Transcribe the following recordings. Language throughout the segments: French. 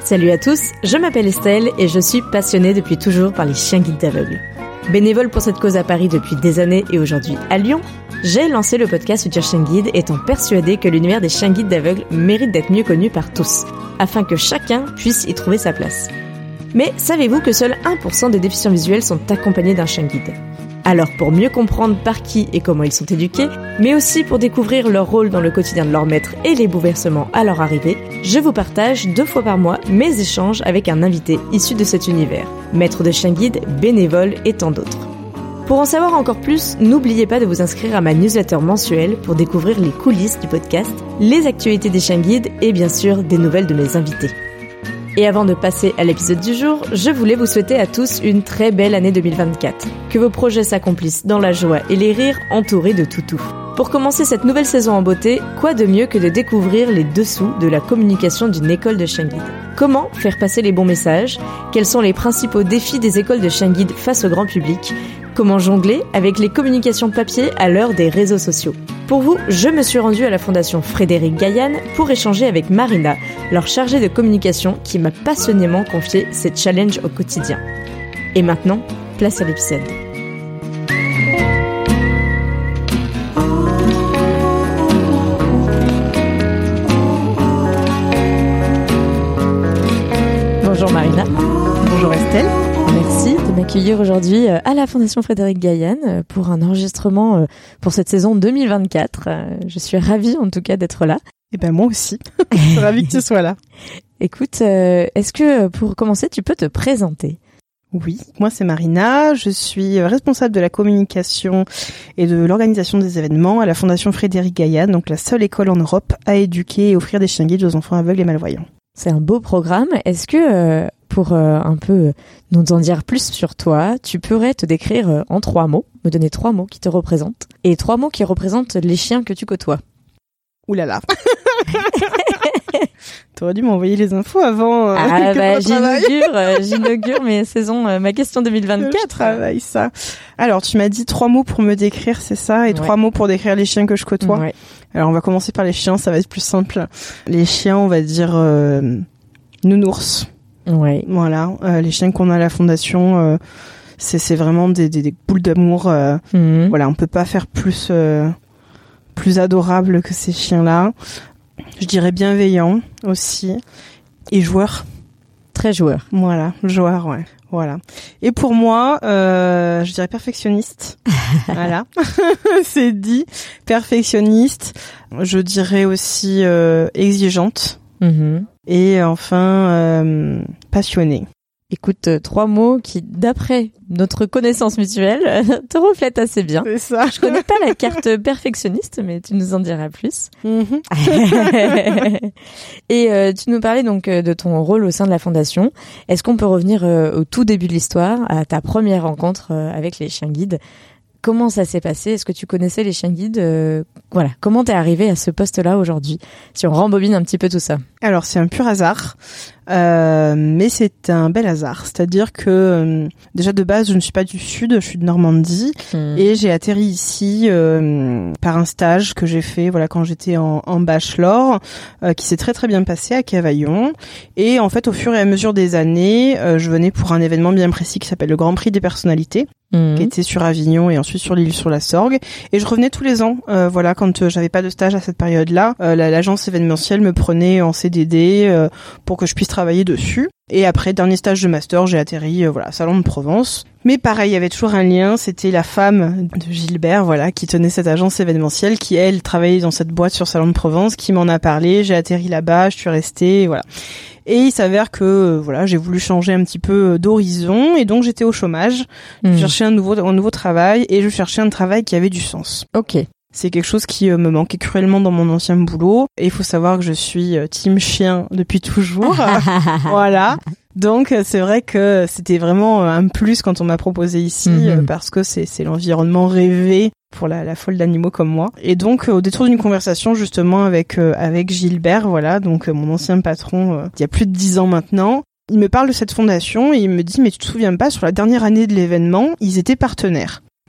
Salut à tous, je m'appelle Estelle et je suis passionnée depuis toujours par les chiens guides d'aveugles. Bénévole pour cette cause à Paris depuis des années et aujourd'hui à Lyon, j'ai lancé le podcast Futur Chien Guide étant persuadée que l'univers des chiens guides d'aveugles mérite d'être mieux connu par tous, afin que chacun puisse y trouver sa place. Mais savez-vous que seuls 1% des déficients visuels sont accompagnés d'un chien guide ? Alors pour mieux comprendre par qui et comment ils sont éduqués, mais aussi pour découvrir leur rôle dans le quotidien de leur maître et les bouleversements à leur arrivée, je vous partage 2 fois par mois mes échanges avec un invité issu de cet univers, maître de chien guide, bénévole et tant d'autres. Pour en savoir encore plus, n'oubliez pas de vous inscrire à ma newsletter mensuelle pour découvrir les coulisses du podcast, les actualités des chiens guides et bien sûr des nouvelles de mes invités. Et avant de passer à l'épisode du jour, je voulais vous souhaiter à tous une très belle année 2024. Que vos projets s'accomplissent dans la joie et les rires entourés de toutous. Pour commencer cette nouvelle saison en beauté, quoi de mieux que de découvrir les dessous de la communication d'une école de chien guide ? Comment faire passer les bons messages ? Quels sont les principaux défis des écoles de chien guide face au grand public ? Comment jongler avec les communications papier à l'heure des réseaux sociaux ? Pour vous, je me suis rendue à la Fondation Frédéric Gaillan pour échanger avec Marina, leur chargée de communication qui m'a passionnément confié ces challenges au quotidien. Et maintenant, place à l'épisode. Bonjour Marina. Bonjour Estelle. Merci de m'accueillir aujourd'hui à la Fondation Frédéric Gaillan pour un enregistrement pour cette saison 2024. Je suis ravie en tout cas d'être là. Et ben moi aussi, je suis ravie que tu sois là. Écoute, est-ce que pour commencer tu peux te présenter ? Oui, moi c'est Marina, je suis responsable de la communication et de l'organisation des événements à la Fondation Frédéric Gaillan, donc la seule école en Europe à éduquer et offrir des chiens guides aux enfants aveugles et malvoyants. C'est un beau programme. Est-ce que pour un peu nous en dire plus sur toi, tu pourrais te décrire en 3 mots, me donner 3 mots qui te représentent et 3 mots qui représentent les chiens que tu côtoies. Ouh là là. T'aurais dû m'envoyer les infos avant. J'inaugure mes saisons, ma question 2024. Je travaille ça. Alors, tu m'as dit 3 mots pour me décrire, c'est ça, et 3 mots pour décrire les chiens que je côtoie. Ouais. Alors, on va commencer par les chiens, ça va être plus simple. Les chiens, on va dire nounours. Ouais. Voilà, les chiens qu'on a à la fondation, c'est vraiment des boules d'amour. Voilà, on peut pas faire plus adorable que ces chiens-là. Je dirais bienveillant aussi et joueur. Très joueur. Voilà, joueur, ouais. Voilà. Et pour moi, je dirais perfectionniste. Voilà. C'est dit. Perfectionniste. Je dirais aussi exigeante. Et enfin, passionnée. Écoute, 3 mots qui, d'après notre connaissance mutuelle, te reflètent assez bien. C'est ça. Je connais pas la carte perfectionniste, mais tu nous en diras plus. Et tu nous parlais donc de ton rôle au sein de la Fondation. Est-ce qu'on peut revenir au tout début de l'histoire, à ta première rencontre avec les chiens guides ? Comment ça s'est passé ? Est-ce que tu connaissais les chiens guides ? Voilà, comment t'es arrivé à ce poste-là aujourd'hui ? Si on rembobine un petit peu tout ça. Alors, c'est un pur hasard, mais c'est un bel hasard. C'est-à-dire que, déjà de base, je ne suis pas du Sud, je suis de Normandie, et j'ai atterri ici par un stage que j'ai fait quand j'étais en bachelor, qui s'est très très bien passé à Cavaillon. Et en fait, au fur et à mesure des années, je venais pour un événement bien précis qui s'appelle le Grand Prix des personnalités, qui était sur Avignon et ensuite sur l'île sur la Sorgue. Et je revenais tous les ans, quand j'avais pas de stage à cette période-là, l'agence événementielle me prenait en CDD pour que je puisse travailler dessus. Et après, dernier stage de master, j'ai atterri, Salon de Provence. Mais pareil, il y avait toujours un lien, c'était la femme de Gilbert, qui tenait cette agence événementielle, qui, elle, travaillait dans cette boîte sur Salon de Provence, qui m'en a parlé, j'ai atterri là-bas, je suis restée, voilà. Et il s'avère que, j'ai voulu changer un petit peu d'horizon, et donc j'étais au chômage. Je cherchais un nouveau travail, et je cherchais un travail qui avait du sens. Ok. C'est quelque chose qui me manquait cruellement dans mon ancien boulot. Et il faut savoir que je suis team chien depuis toujours. Voilà. Donc c'est vrai que c'était vraiment un plus quand on m'a proposé ici, parce que c'est l'environnement rêvé pour la folle d'animaux comme moi. Et donc au détour d'une conversation justement avec Gilbert, donc mon ancien patron, il y a plus de 10 ans maintenant, il me parle de cette fondation et il me dit « Mais tu te souviens pas, sur la dernière année de l'événement, ils étaient partenaires ».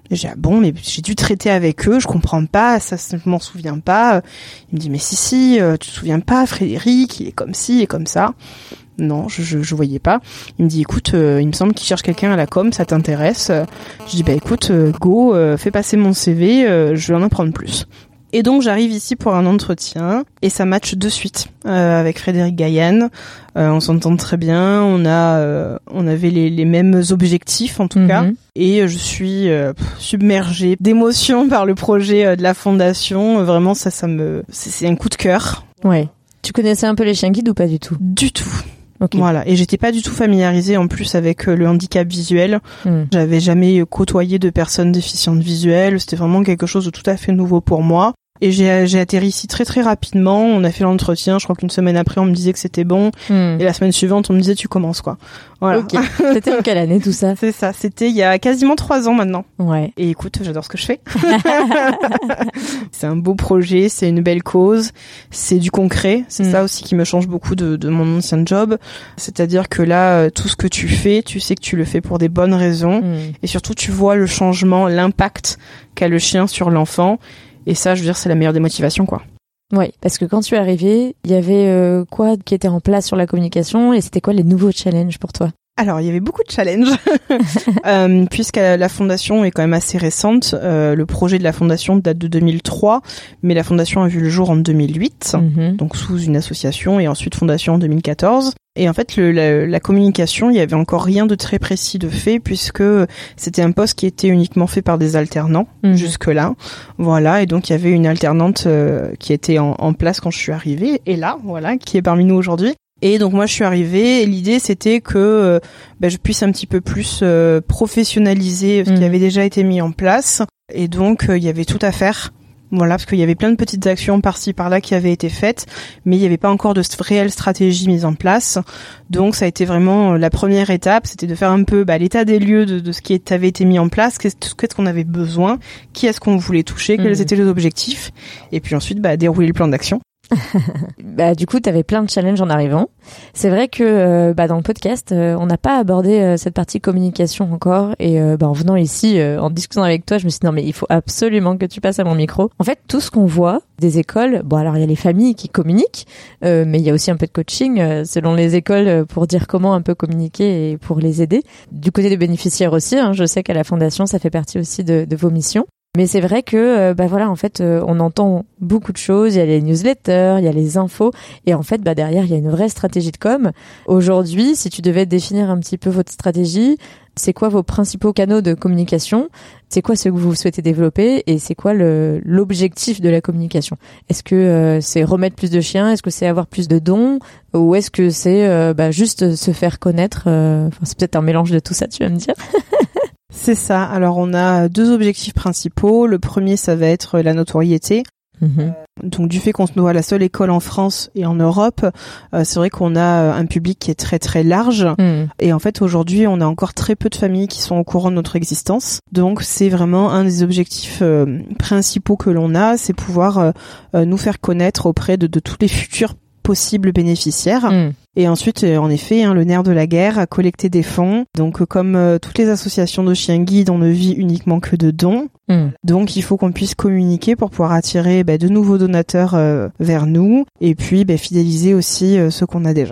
Et j'ai dit, ah bon, mais j'ai dû traiter avec eux, je comprends pas, ça, je m'en souviens pas. Il me dit, mais si, tu te souviens pas, Frédéric, il est comme ci et comme ça. Non, je voyais pas. Il me dit, écoute, il me semble qu'il cherche quelqu'un à la com, ça t'intéresse? Je dis, bah écoute, go, fais passer mon CV, je vais en apprendre plus. Et donc j'arrive ici pour un entretien et ça match de suite avec Frédéric Gaillan. On s'entend très bien, on avait les mêmes objectifs en tout cas, et je suis submergée d'émotions par le projet de la fondation. Vraiment c'est un coup de cœur. Ouais. Tu connaissais un peu les chiens guides ou pas du tout? Du tout. Okay. Voilà, et j'étais pas du tout familiarisée en plus avec le handicap visuel. J'avais jamais côtoyé de personnes déficientes visuelles, c'était vraiment quelque chose de tout à fait nouveau pour moi. Et j'ai atterri ici très très rapidement, on a fait l'entretien, je crois qu'une semaine après on me disait que c'était bon, et la semaine suivante on me disait tu commences quoi. Voilà. Ok. C'était en quelle année tout ça? C'est ça, c'était il y a quasiment 3 ans maintenant. Ouais. Et écoute, j'adore ce que je fais. C'est un beau projet, c'est une belle cause, c'est du concret, c'est ça aussi qui me change beaucoup de mon ancien job. C'est-à-dire que là, tout ce que tu fais, tu sais que tu le fais pour des bonnes raisons, et surtout tu vois le changement, l'impact qu'a le chien sur l'enfant. Et ça, je veux dire, c'est la meilleure des motivations, quoi. Oui, parce que quand tu es arrivé, il y avait quoi qui était en place sur la communication et c'était quoi les nouveaux challenges pour toi? Alors, il y avait beaucoup de challenges, puisque la fondation est quand même assez récente. Le projet de la fondation date de 2003, mais la fondation a vu le jour en 2008, donc sous une association, et ensuite fondation en 2014. Et en fait, la communication, il y avait encore rien de très précis de fait, puisque c'était un poste qui était uniquement fait par des alternants jusque-là. Voilà, et donc il y avait une alternante qui était en place quand je suis arrivée, et là, voilà, qui est parmi nous aujourd'hui. Et donc moi je suis arrivée et l'idée c'était que je puisse un petit peu plus professionnaliser ce qui avait déjà été mis en place, et donc il y avait tout à faire. Voilà, parce qu'il y avait plein de petites actions par-ci par-là qui avaient été faites, mais il n'y avait pas encore de réelle stratégie mise en place. Donc ça a été vraiment la première étape, c'était de faire un peu l'état des lieux de ce qui avait été mis en place, qu'est-ce qu'on avait besoin, qui est-ce qu'on voulait toucher, quels étaient les objectifs, et puis ensuite dérouler le plan d'action. Du coup, t'avais plein de challenges en arrivant. C'est vrai que dans le podcast, on n'a pas abordé cette partie communication encore. Et en venant ici, en discutant avec toi, je me suis dit non mais il faut absolument que tu passes à mon micro. En fait, tout ce qu'on voit des écoles, alors il y a les familles qui communiquent, mais il y a aussi un peu de coaching selon les écoles pour dire comment un peu communiquer et pour les aider. Du côté des bénéficiaires aussi, je sais qu'à la Fondation, ça fait partie aussi de vos missions. Mais c'est vrai que en fait on entend beaucoup de choses, il y a les newsletters, il y a les infos, et en fait derrière il y a une vraie stratégie de com. Aujourd'hui, si tu devais définir un petit peu votre stratégie, c'est quoi vos principaux canaux de communication? C'est quoi ce que vous souhaitez développer et c'est quoi l'objectif de la communication? Est-ce que c'est remettre plus de chiens? Est-ce que c'est avoir plus de dons? Ou est-ce que c'est juste se faire connaître? C'est peut-être un mélange de tout ça, tu vas me dire. C'est ça. Alors on a 2 objectifs principaux. Le premier, ça va être la notoriété. Donc du fait qu'on soit la seule école en France et en Europe, c'est vrai qu'on a un public qui est très très large. Et en fait aujourd'hui on a encore très peu de familles qui sont au courant de notre existence. Donc c'est vraiment un des objectifs principaux que l'on a, c'est pouvoir nous faire connaître auprès de tous les futurs possibles bénéficiaires. Et ensuite, en effet, le nerf de la guerre, collecter des fonds. Donc, comme toutes les associations de chiens guides, on ne vit uniquement que de dons. Donc, il faut qu'on puisse communiquer pour pouvoir attirer de nouveaux donateurs vers nous et puis fidéliser aussi ceux qu'on a déjà.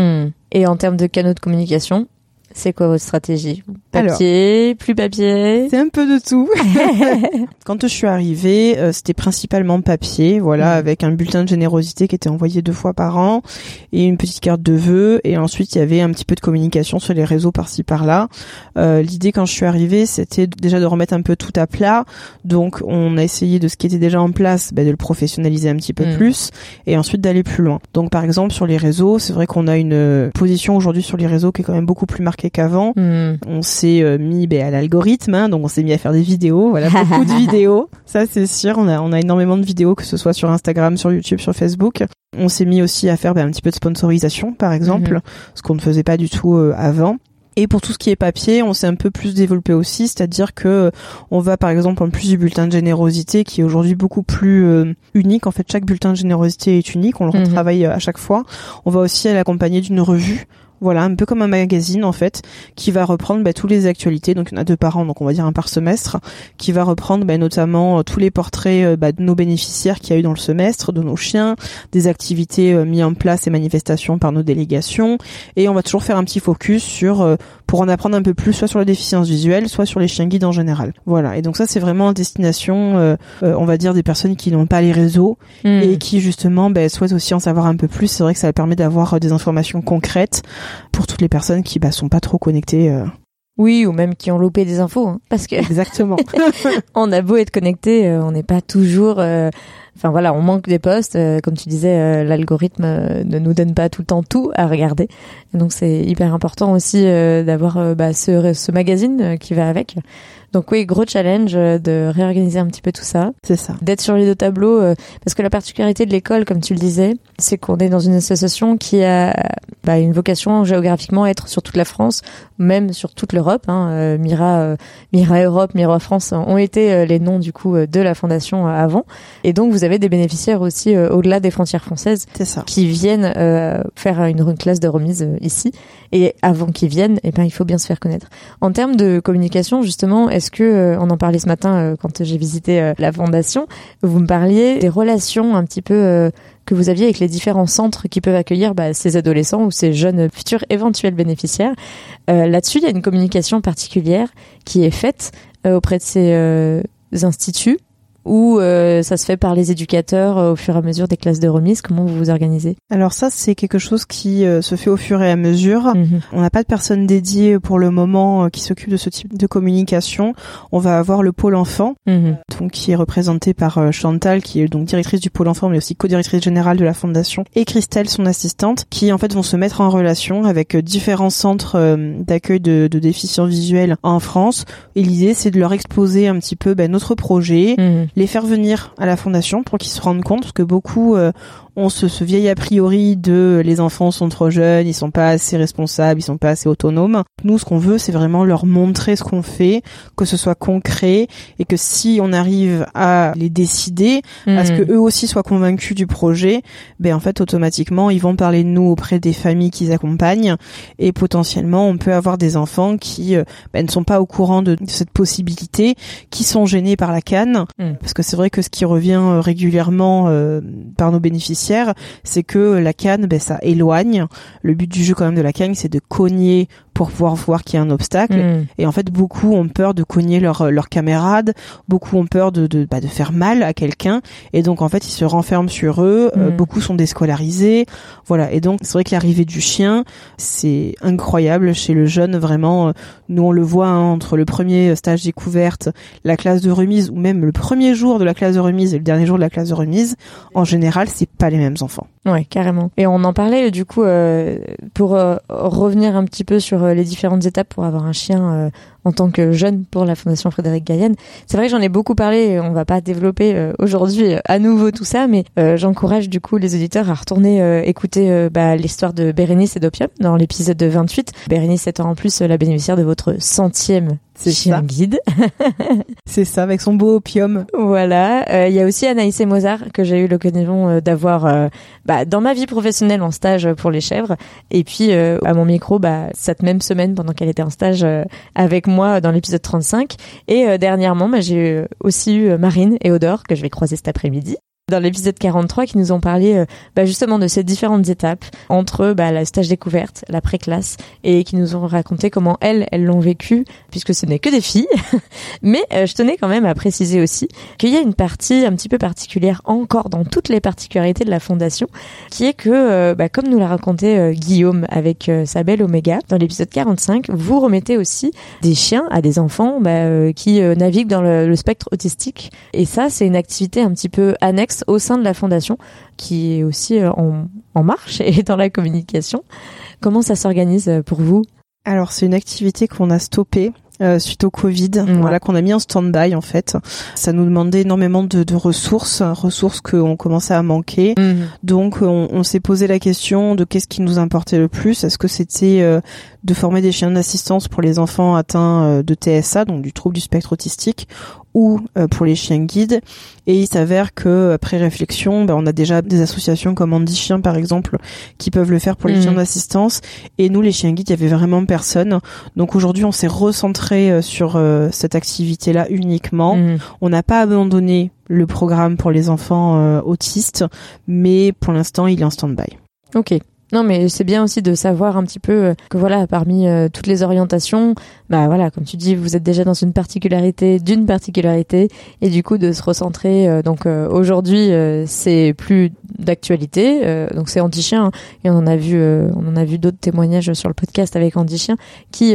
Et en termes de canaux de communication, c'est quoi votre stratégie? Papier, plus papier? C'est un peu de tout. Quand je suis arrivée, c'était principalement papier, avec un bulletin de générosité qui était envoyé 2 fois par an et une petite carte de vœux. Et ensuite, il y avait un petit peu de communication sur les réseaux par-ci par-là. L'idée quand je suis arrivée, c'était déjà de remettre un peu tout à plat. Donc, on a essayé de ce qui était déjà en place, de le professionnaliser un petit peu plus et ensuite d'aller plus loin. Donc, par exemple, sur les réseaux, c'est vrai qu'on a une position aujourd'hui sur les réseaux qui est quand même beaucoup plus marquée qu'avant. On s'est mis à l'algorithme, donc on s'est mis à faire des vidéos, beaucoup de vidéos, ça c'est sûr, on a énormément de vidéos, que ce soit sur Instagram, sur YouTube, sur Facebook. On s'est mis aussi à faire un petit peu de sponsorisation par exemple, ce qu'on ne faisait pas du tout avant. Et pour tout ce qui est papier, on s'est un peu plus développé aussi, c'est-à-dire que on va par exemple en plus du bulletin de générosité qui est aujourd'hui beaucoup plus unique, en fait chaque bulletin de générosité est unique, on le retravaille à chaque fois. On va aussi l'accompagner d'une revue Voilà, un peu comme un magazine en fait, qui va reprendre toutes les actualités. Donc il y en a 2 par an, donc on va dire un par semestre, qui va reprendre notamment tous les portraits de nos bénéficiaires qu'il y a eu dans le semestre, de nos chiens, des activités mises en place et manifestations par nos délégations. Et on va toujours faire un petit focus sur pour en apprendre un peu plus, soit sur la déficience visuelle, soit sur les chiens guides en général. Voilà. Et donc ça, c'est vraiment en destination, on va dire, des personnes qui n'ont pas les réseaux et qui justement souhaitent aussi en savoir un peu plus. C'est vrai que ça permet d'avoir des informations concrètes pour toutes les personnes qui sont pas trop connectées. Oui, ou même qui ont loupé des infos, hein, parce que exactement. On a beau être connecté, on n'est pas toujours. Enfin voilà, on manque des posts. Comme tu disais, l'algorithme ne nous donne pas tout le temps tout à regarder. Et donc c'est hyper important aussi d'avoir ce magazine qui va avec. Donc oui, gros challenge de réorganiser un petit peu tout ça. C'est ça. D'être sur les 2 tableaux, parce que la particularité de l'école, comme tu le disais, c'est qu'on est dans une association qui a une vocation géographiquement à être sur toute la France, même sur toute l'Europe. Mira Europe, Mira France ont été les noms du coup de la fondation avant. Et donc vous avez des bénéficiaires aussi au-delà des frontières françaises. C'est ça. Qui viennent faire une classe de remise ici. Et avant qu'ils viennent, il faut bien se faire connaître. En termes de communication, justement, est-ce que, on en parlait ce matin quand j'ai visité la fondation, vous me parliez des relations un petit peu que vous aviez avec les différents centres qui peuvent accueillir ces adolescents ou ces jeunes futurs éventuels bénéficiaires. Là-dessus, il y a une communication particulière qui est faite auprès de ces instituts ou ça se fait par les éducateurs au fur et à mesure des classes de remise? Comment vous vous organisez? Alors ça, c'est quelque chose qui se fait au fur et à mesure. On n'a pas de personne dédiée pour le moment qui s'occupe de ce type de communication. On va avoir le pôle enfant, donc qui est représenté par Chantal, qui est donc directrice du pôle enfant, mais aussi co-directrice générale de la fondation, et Christelle, son assistante, qui en fait vont se mettre en relation avec différents centres d'accueil de déficients visuels en France. Et l'idée, c'est de leur exposer un petit peu notre projet, les faire venir à la fondation pour qu'ils se rendent compte, parce que beaucoup ont ce vieil a priori de les enfants sont trop jeunes, ils sont pas assez responsables, ils sont pas assez autonomes. Nous, ce qu'on veut, c'est vraiment leur montrer ce qu'on fait, que ce soit concret, et que si on arrive à les décider, à ce que eux aussi soient convaincus du projet, en fait, automatiquement, ils vont parler de nous auprès des familles qu'ils accompagnent, et potentiellement, on peut avoir des enfants qui ne sont pas au courant de cette possibilité, qui sont gênés par la canne, parce que c'est vrai que ce qui revient régulièrement par nos bénéficiaires, c'est que la canne, ça éloigne. Le but du jeu quand même de la canne, c'est de cogner pour pouvoir voir qu'il y a un obstacle. Et en fait, beaucoup ont peur de cogner leurs camarades, beaucoup ont peur de faire mal à quelqu'un, et donc en fait, ils se renferment sur eux. Beaucoup sont déscolarisés. Voilà. Et donc, c'est vrai que l'arrivée du chien, c'est incroyable chez le jeune, vraiment. Nous, on le voit entre le premier stage découverte, la classe de remise, ou même le premier jour de la classe de remise et le dernier jour de la classe de remise. En général, c'est pas les mêmes enfants. Ouais, carrément. Et on en parlait du coup pour revenir un petit peu sur les différentes étapes pour avoir un chien en tant que jeune pour la Fondation Frédéric Gaillenne. C'est vrai que j'en ai beaucoup parlé, on va pas développer aujourd'hui à nouveau tout ça, mais j'encourage du coup les auditeurs à retourner écouter l'histoire de Bérénice et d'Opium dans l'épisode 28. Bérénice étant en plus la bénéficiaire de votre 100e chien guide. C'est ça, avec son beau Opium. Voilà. Il y a aussi Anaïs et Mozart que j'ai eu l'occasion d'avoir dans ma vie professionnelle en stage pour les chèvres. Et puis à mon micro cette même semaine pendant qu'elle était en stage avec moi dans l'épisode 35. Et dernièrement, j'ai aussi eu Marine et Odore que je vais croiser cet après-midi dans l'épisode 43 qui nous ont parlé justement de ces différentes étapes entre la stage découverte, la pré-classe, et qui nous ont raconté comment elles l'ont vécu, puisque ce n'est que des filles. Mais je tenais quand même à préciser aussi qu'il y a une partie un petit peu particulière encore dans toutes les particularités de la fondation, qui est que, comme nous l'a raconté Guillaume avec sa belle Oméga, dans l'épisode 45, vous remettez aussi des chiens à des enfants qui naviguent dans le spectre autistique. Et ça, c'est une activité un petit peu annexe au sein de la fondation qui est aussi en marche et dans la communication. Comment ça s'organise pour vous? Alors c'est une activité qu'on a stoppée suite au Covid, qu'on a mis en stand-by en fait. Ça nous demandait énormément de ressources qu'on commençait à manquer. Donc on s'est posé la question de qu'est-ce qui nous importait le plus. Est-ce que c'était de former des chiens d'assistance pour les enfants atteints de TSA, donc du trouble du spectre autistique, ou pour les chiens guides. Et il s'avère que après réflexion, on a déjà des associations comme Andy Chien par exemple qui peuvent le faire pour les chiens d'assistance. Et nous, les chiens guides, il y avait vraiment personne. Donc aujourd'hui, on s'est recentré sur cette activité-là uniquement. On n'a pas abandonné le programme pour les enfants autistes, mais pour l'instant, il est en stand-by. Ok. Non, mais c'est bien aussi de savoir un petit peu que voilà, parmi toutes les orientations, bah voilà, comme tu dis, vous êtes déjà dans une particularité, et du coup de se recentrer. Donc aujourd'hui, c'est plus d'actualité. Donc c'est Andy Chien, hein, et on en a vu d'autres témoignages sur le podcast avec Andy Chien qui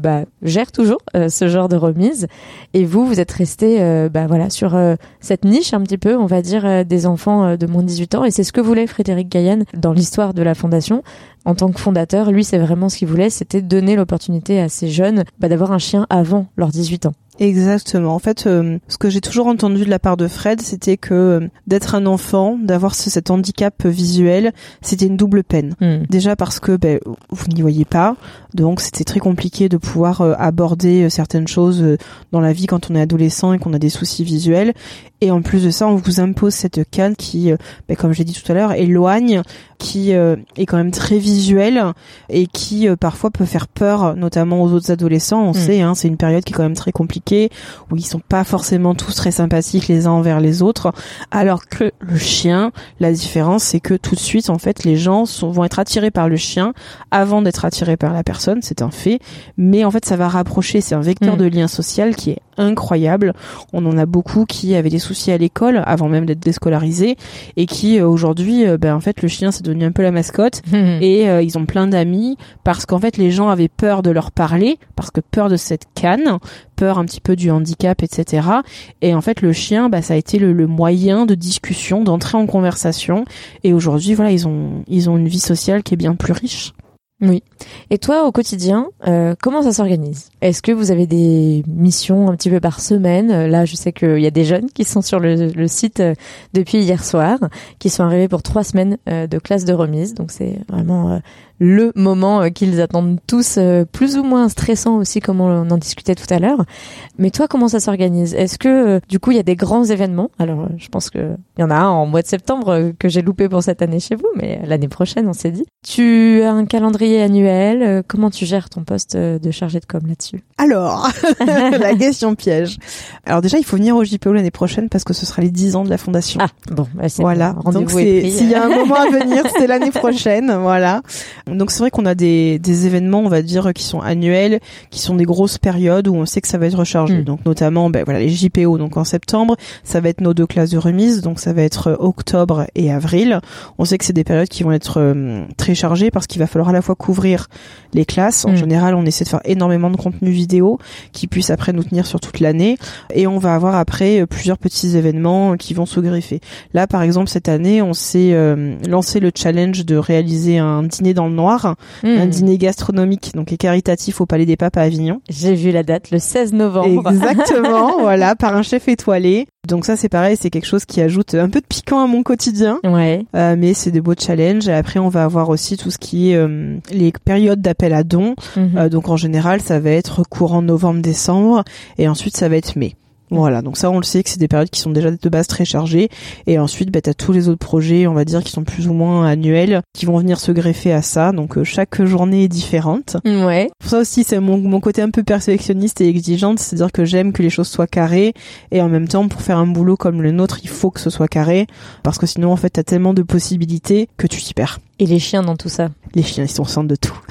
gère toujours ce genre de remise. Et vous êtes resté voilà sur cette niche un petit peu, on va dire, des enfants de moins de 18 ans. Et c'est ce que voulait Frédéric Gaillan dans l'histoire de la fondation. En tant que fondateur, lui, c'est vraiment ce qu'il voulait, c'était donner l'opportunité à ces jeunes d'avoir un chien avant leurs 18 ans. Exactement. En fait, ce que j'ai toujours entendu de la part de Fred, c'était que d'être un enfant, d'avoir cet handicap visuel, c'était une double peine. Déjà parce que vous n'y voyez pas, donc c'était très compliqué de pouvoir aborder certaines choses dans la vie quand on est adolescent et qu'on a des soucis visuels. Et en plus de ça, on vous impose cette canne qui, comme j'ai dit tout à l'heure, éloigne, qui est quand même très visuelle et qui parfois peut faire peur, notamment aux autres adolescents. On sait, c'est une période qui est quand même très compliquée, où ils sont pas forcément tous très sympathiques les uns envers les autres. Alors que le chien, la différence, c'est que tout de suite, en fait, les gens vont être attirés par le chien avant d'être attirés par la personne, c'est un fait. Mais en fait, ça va rapprocher. C'est un vecteur de lien social qui est incroyable. On en a beaucoup qui avaient des soucis à l'école avant même d'être déscolarisés et qui aujourd'hui, en fait, le chien c'est devenu un peu la mascotte et ils ont plein d'amis parce qu'en fait les gens avaient peur de leur parler, parce que peur de cette canne, peur un petit peu du handicap, etc. Et en fait le chien, ça a été le moyen de discussion, d'entrer en conversation. Et aujourd'hui, voilà, ils ont une vie sociale qui est bien plus riche. Oui. Et toi, au quotidien, comment ça s'organise ? Est-ce que vous avez des missions un petit peu par semaine ? Là, je sais qu'il y a des jeunes qui sont sur le site depuis hier soir, qui sont arrivés pour 3 semaines de classe de remise. Donc, c'est vraiment le moment qu'ils attendent tous, plus ou moins stressant aussi, comme on en discutait tout à l'heure. Mais toi, comment ça s'organise ? Est-ce que, du coup, il y a des grands événements ? Alors, je pense qu'il y en a un en mois de septembre que j'ai loupé pour cette année chez vous, mais l'année prochaine, on s'est dit. Tu as un calendrier annuel, comment tu gères ton poste de chargé de com là-dessus ? Alors, la question piège. Alors déjà, il faut venir au JPO l'année prochaine parce que ce sera les 10 ans de la fondation. Ah, bon, c'est voilà. Donc s'il y a un moment à venir, c'est l'année prochaine, voilà. Donc c'est vrai qu'on a des événements, on va dire, qui sont annuels, qui sont des grosses périodes où on sait que ça va être rechargé. Donc notamment, les JPO, donc en septembre, ça va être nos 2 classes de remise, donc ça va être octobre et avril. On sait que c'est des périodes qui vont être très chargées parce qu'il va falloir à la fois couvrir les classes. En général, on essaie de faire énormément de contenu vidéo qui puisse après nous tenir sur toute l'année. Et on va avoir après plusieurs petits événements qui vont se greffer. Là, par exemple, cette année, on s'est lancé le challenge de réaliser un dîner dans le noir, un dîner gastronomique, donc et caritatif au Palais des Papes à Avignon. J'ai vu la date, le 16 novembre. Exactement, voilà, par un chef étoilé. Donc ça, c'est pareil, c'est quelque chose qui ajoute un peu de piquant à mon quotidien. Ouais. Mais c'est des beaux challenges. Et après, on va avoir aussi tout ce qui est les périodes d'appel à dons. Donc en général, ça va être courant novembre-décembre et ensuite ça va être mai. Voilà, donc ça on le sait que c'est des périodes qui sont déjà de base très chargées. Et ensuite t'as tous les autres projets, on va dire, qui sont plus ou moins annuels, qui vont venir se greffer à ça. Donc chaque journée est différente. Ouais. Pour ça aussi, c'est mon côté un peu perfectionniste et exigeante, c'est-à-dire que j'aime que les choses soient carrées. Et en même temps, pour faire un boulot comme le nôtre, il faut que ce soit carré, parce que sinon en fait t'as tellement de possibilités que tu t'y perds. Et les chiens dans tout ça ? Les chiens, ils sont au centre de tout.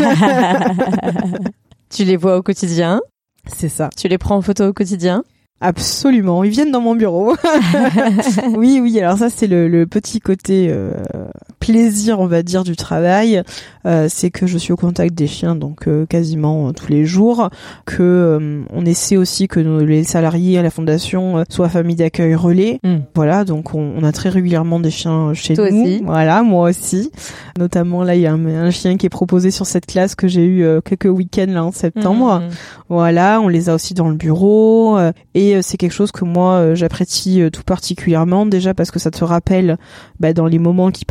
Tu les vois au quotidien ? C'est ça. Tu les prends en photo au quotidien ? Absolument, ils viennent dans mon bureau. Oui, alors ça c'est le petit côté plaisir, on va dire, du travail. C'est que je suis au contact des chiens donc quasiment tous les jours, que on essaie aussi que les salariés à la fondation soient famille d'accueil relais. Voilà, donc on a très régulièrement des chiens chez Toi nous. Aussi. Voilà, moi aussi. Notamment là, il y a un chien qui est proposé sur cette classe que j'ai eu quelques week-ends là en septembre. Voilà, on les a aussi dans le bureau et c'est quelque chose que moi j'apprécie tout particulièrement, déjà parce que ça te rappelle dans les moments qui parfois sont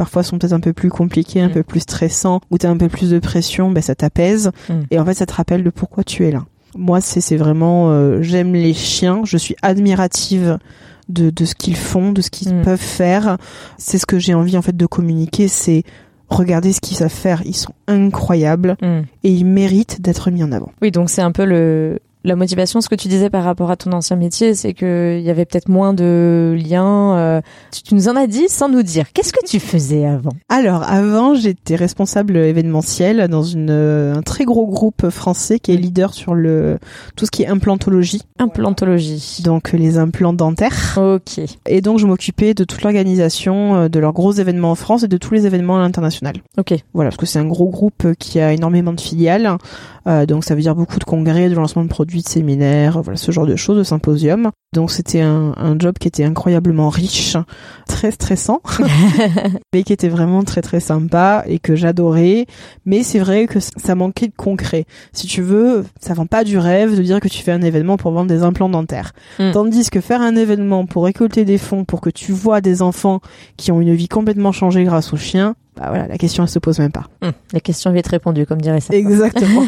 peut-être un peu plus compliqués, un peu plus stressants, où t'as un peu plus de pression, ça t'apaise. Et en fait, ça te rappelle de pourquoi tu es là. Moi, c'est vraiment, j'aime les chiens, je suis admirative de ce qu'ils font, de ce qu'ils peuvent faire. C'est ce que j'ai envie en fait de communiquer, c'est regarder ce qu'ils savent faire, ils sont incroyables et ils méritent d'être mis en avant. Oui, donc c'est un peu la motivation, ce que tu disais par rapport à ton ancien métier, c'est que il y avait peut-être moins de liens. Tu nous en as dit sans nous dire. Qu'est-ce que tu faisais avant ? Alors, avant, j'étais responsable événementiel dans un très gros groupe français qui est leader sur tout ce qui est implantologie. Implantologie. Donc, les implants dentaires. Ok. Et donc, je m'occupais de toute l'organisation de leurs gros événements en France et de tous les événements à l'international. Ok. Voilà, parce que c'est un gros groupe qui a énormément de filiales. Donc, ça veut dire beaucoup de congrès, de lancement de produits, de séminaires, voilà, ce genre de choses, de symposiums. Donc c'était un job qui était incroyablement riche, très stressant, mais qui était vraiment très très sympa et que j'adorais. Mais c'est vrai que ça manquait de concret. Si tu veux, ça vend pas du rêve de dire que tu fais un événement pour vendre des implants dentaires. Tandis que faire un événement pour récolter des fonds, pour que tu vois des enfants qui ont une vie complètement changée grâce aux chiens, voilà, la question elle se pose même pas. La question est vite répondue, comme dirait ça. Exactement.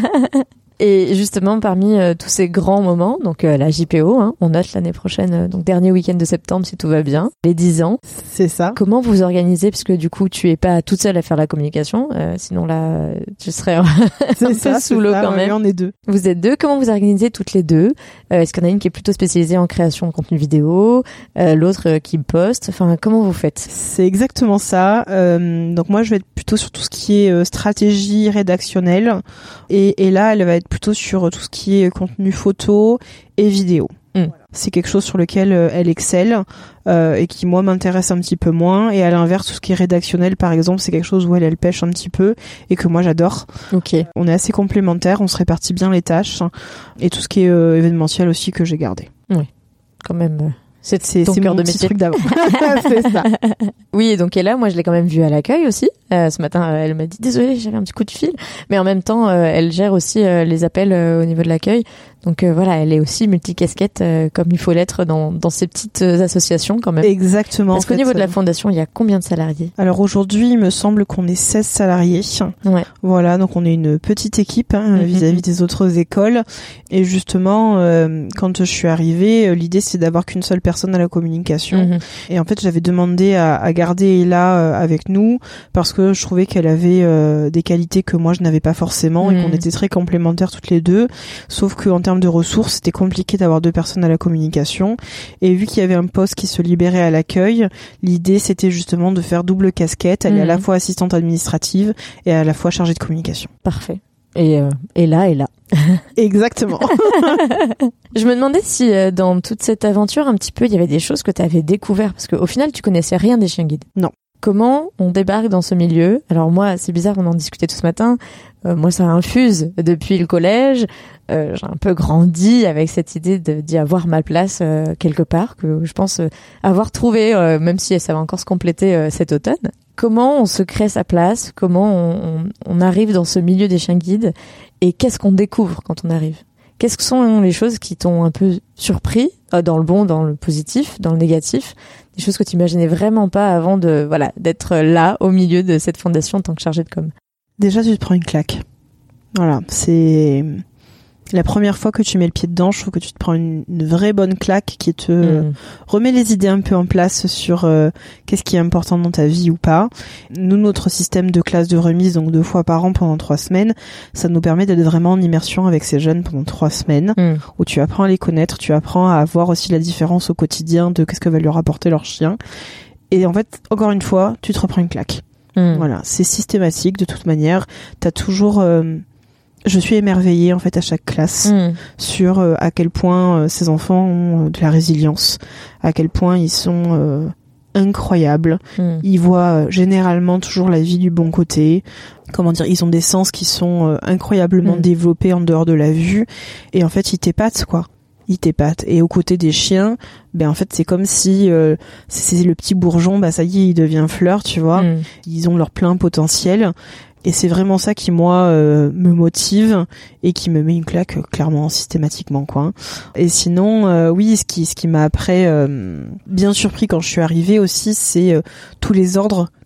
Et justement, parmi tous ces grands moments, donc la JPO, on note l'année prochaine, donc dernier week-end de septembre si tout va bien, les 10 ans. C'est ça. Comment vous organisez, puisque du coup tu es pas toute seule à faire la communication, sinon là tu serais un peu sous l'eau quand même. On est deux. Vous êtes deux, comment vous organisez toutes les deux ? Est-ce qu'il y en a une qui est plutôt spécialisée en création de contenu vidéo, l'autre qui poste, enfin comment vous faites ? C'est exactement ça. Donc moi je vais être plutôt sur tout ce qui est stratégie rédactionnelle et là elle va être plutôt sur tout ce qui est contenu photo et vidéo. Voilà. C'est quelque chose sur lequel elle excelle et qui moi m'intéresse un petit peu moins, et à l'inverse tout ce qui est rédactionnel par exemple c'est quelque chose où elle pêche un petit peu et que moi j'adore. Ok. On est assez complémentaires, on se répartit bien les tâches, et tout ce qui est événementiel aussi que j'ai gardé. Oui, quand même. C'est ton cœur de mon petit métier. truc d'avant. C'est ça. Oui, et donc là, moi je l'ai quand même vue à l'accueil aussi. Ce matin, elle m'a dit désolée, j'avais un petit coup de fil, mais en même temps, elle gère aussi les appels au niveau de l'accueil. Donc voilà, elle est aussi multicasquette comme il faut l'être dans ces petites associations quand même. Exactement. Parce qu'au niveau de la fondation, il y a combien de salariés ? Alors aujourd'hui, il me semble qu'on est 16 salariés. Ouais. Voilà, donc on est une petite équipe vis-à-vis des autres écoles. Et justement, quand je suis arrivée, l'idée c'est d'avoir qu'une seule personne à la communication. Et en fait, j'avais demandé à garder Ella avec nous parce que je trouvais qu'elle avait des qualités que moi je n'avais pas forcément et qu'on était très complémentaires toutes les deux. Sauf qu'en termes de ressources, c'était compliqué d'avoir deux personnes à la communication. Et vu qu'il y avait un poste qui se libérait à l'accueil, l'idée c'était justement de faire double casquette. Elle est à la fois assistante administrative et à la fois chargée de communication. Parfait. Et là. Exactement. Je me demandais si dans toute cette aventure un petit peu il y avait des choses que tu avais découvert, parce qu'au final tu connaissais rien des chiens guides. Non. Comment on débarque dans ce milieu ? Alors moi, c'est bizarre, on en discutait tout ce matin. Moi, ça infuse depuis le collège. J'ai un peu grandi avec cette idée d'y avoir ma place quelque part, que je pense avoir trouvé, même si ça va encore se compléter cet automne. Comment on se crée sa place ? Comment on arrive dans ce milieu des chiens guides ? Et qu'est-ce qu'on découvre quand on arrive ? Qu'est-ce que sont les choses qui t'ont un peu surpris, dans le bon, dans le positif, dans le négatif ? Des choses que tu imaginais vraiment pas avant d'être là, au milieu de cette fondation en tant que chargée de com. Déjà, tu te prends une claque. Voilà, c'est la première fois que tu mets le pied dedans, je trouve que tu te prends une vraie bonne claque qui te remet les idées un peu en place sur qu'est-ce qui est important dans ta vie ou pas. Nous, notre système de classe de remise, donc 2 fois par an pendant 3 semaines, ça nous permet d'être vraiment en immersion avec ces jeunes pendant 3 semaines, où tu apprends à les connaître, tu apprends à voir aussi la différence au quotidien de qu'est-ce que va leur apporter leur chien. Et en fait, encore une fois, tu te reprends une claque. Voilà, c'est systématique de toute manière. T'as toujours... je suis émerveillée en fait à chaque classe sur à quel point ces enfants ont de la résilience, à quel point ils sont incroyables. Ils voient généralement toujours la vie du bon côté. Comment dire, ils ont des sens qui sont incroyablement développés en dehors de la vue, et en fait ils t'épatent quoi. Ils t'épatent. Et aux côtés des chiens, en fait c'est comme si c'est le petit bourgeon, ça y est, il devient fleur, tu vois. Ils ont leur plein potentiel. Et c'est vraiment ça qui, moi, me motive et qui me met une claque, clairement, systématiquement, quoi. Et sinon, oui, ce qui m'a après bien surpris quand je suis arrivée aussi, c'est tous les ordres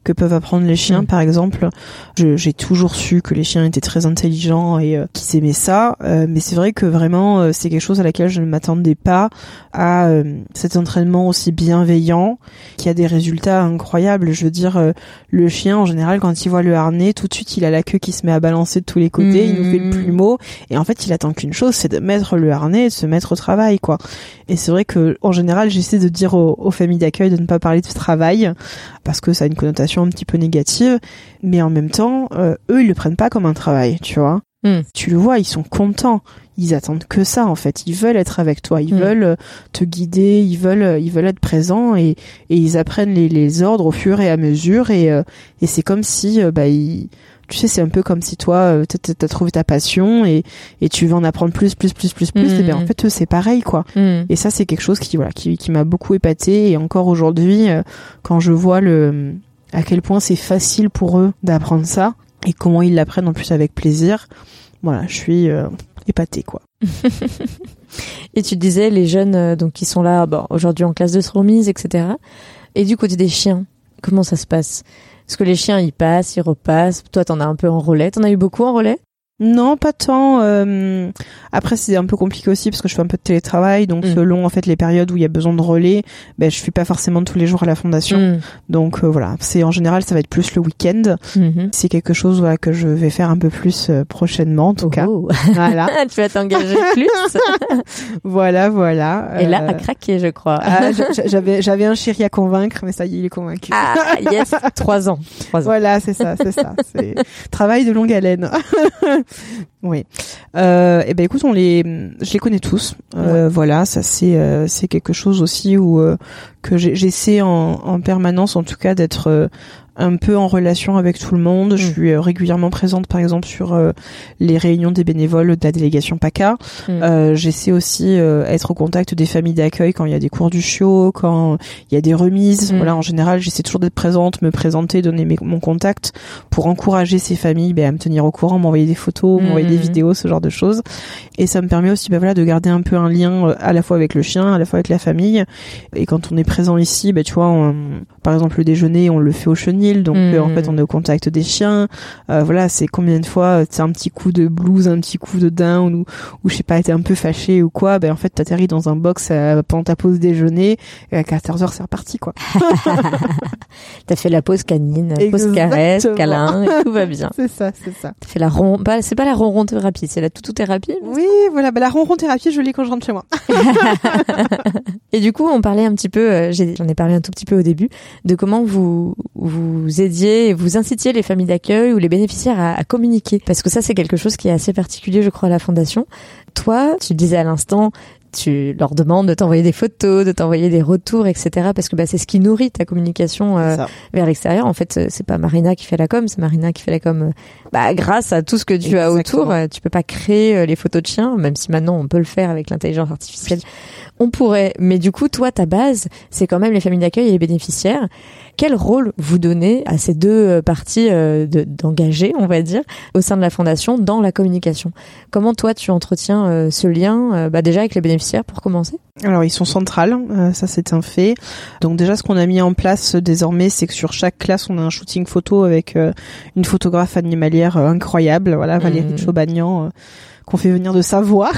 que peuvent apprendre les chiens. Par exemple, j'ai toujours su que les chiens étaient très intelligents et qu'ils aimaient ça, mais c'est vrai que vraiment c'est quelque chose à laquelle je ne m'attendais pas, à cet entraînement aussi bienveillant qui a des résultats incroyables. Je veux dire, le chien en général, quand il voit le harnais, tout de suite il a la queue qui se met à balancer de tous les côtés, il nous fait le plumeau, et en fait il attend qu'une chose, c'est de mettre le harnais et de se mettre au travail, quoi. Et c'est vrai que en général j'essaie de dire aux familles d'accueil de ne pas parler de travail parce que ça a une connotation un petit peu négative, mais en même temps eux ils le prennent pas comme un travail, tu vois. Tu le vois, ils sont contents, ils attendent que ça en fait, ils veulent être avec toi, ils veulent te guider, ils veulent être présents, et ils apprennent les ordres au fur et à mesure, et c'est comme si tu sais, c'est un peu comme si toi t'as trouvé ta passion et tu veux en apprendre plus, et ben en fait eux, c'est pareil, quoi. Et ça c'est quelque chose qui m'a beaucoup épatée, et encore aujourd'hui quand je vois à quel point c'est facile pour eux d'apprendre ça et comment ils l'apprennent en plus avec plaisir, voilà, je suis épatée, quoi. Et tu disais les jeunes donc qui sont là aujourd'hui en classe de remise, etc. Et du côté des chiens, comment ça se passe? Parce que les chiens, ils passent, ils repassent. Toi, t'en as un peu en relais. T'en as eu beaucoup en relais? Non, pas tant. Après, c'est un peu compliqué aussi parce que je fais un peu de télétravail, donc selon en fait les périodes où il y a besoin de relais, je suis pas forcément tous les jours à la fondation. Donc voilà, c'est en général ça va être plus le week-end. C'est quelque chose que je vais faire un peu plus prochainement en tout cas. Voilà. Tu vas t'engager plus. Voilà. Et là, à craquer, je crois. J'avais un chéri à convaincre, mais ça y est, il est convaincu. Ah yes, 3 ans. Voilà, c'est ça. C'est travail de longue haleine. Oui. Et ben écoute, je les connais tous. Voilà, ça c'est quelque chose aussi où que j'essaie en permanence, en tout cas, d'être un peu en relation avec tout le monde. Je suis régulièrement présente, par exemple, sur les réunions des bénévoles de la délégation PACA. J'essaie aussi être au contact des familles d'accueil quand il y a des cours du chiot, quand il y a des remises. Voilà, en général, j'essaie toujours d'être présente, me présenter, donner mon contact pour encourager ces familles à me tenir au courant, m'envoyer des photos, m'envoyer des vidéos, ce genre de choses. Et ça me permet aussi de garder un peu un lien à la fois avec le chien, à la fois avec la famille. Et quand on est présent ici, tu vois, par exemple, le déjeuner, on le fait au chenil. Donc en fait on est au contact des chiens, voilà, c'est combien de fois c'est un petit coup de blues, un petit coup de down ou je sais pas, été un peu fâché ou quoi, en fait t'atterris dans un box pendant ta pause déjeuner et à 14h c'est reparti, quoi. T'as fait la pause canine, pause caresse, câlin, et tout va bien. C'est ça. T'as fait c'est pas la ronron-thérapie, c'est la toutou-thérapie. Oui, voilà, la ronron-thérapie je l'ai quand je rentre chez moi. Et du coup on parlait un petit peu, j'en ai parlé un tout petit peu au début, de comment vous aidiez et vous incitiez les familles d'accueil ou les bénéficiaires à communiquer. Parce que ça, c'est quelque chose qui est assez particulier, je crois, à la Fondation. Toi, tu disais à l'instant, tu leur demandes de t'envoyer des photos, de t'envoyer des retours, etc. Parce que c'est ce qui nourrit ta communication vers l'extérieur. En fait, c'est pas Marina qui fait la com, c'est Marina qui fait la com grâce à tout ce que tu as autour. Tu peux pas créer les photos de chiens, même si maintenant on peut le faire avec l'intelligence artificielle. On pourrait, mais du coup, toi, ta base, c'est quand même les familles d'accueil et les bénéficiaires. Quel rôle vous donnez à ces deux parties d'engagés, on va dire, au sein de la Fondation dans la communication? Comment toi, tu entretiens ce lien déjà avec les bénéficiaires pour commencer? Alors ils sont centrales, ça c'est un fait. Donc déjà ce qu'on a mis en place désormais, c'est que sur chaque classe on a un shooting photo avec une photographe animalière incroyable, voilà, Valérie Chaubagnan, qu'on fait venir de Savoie,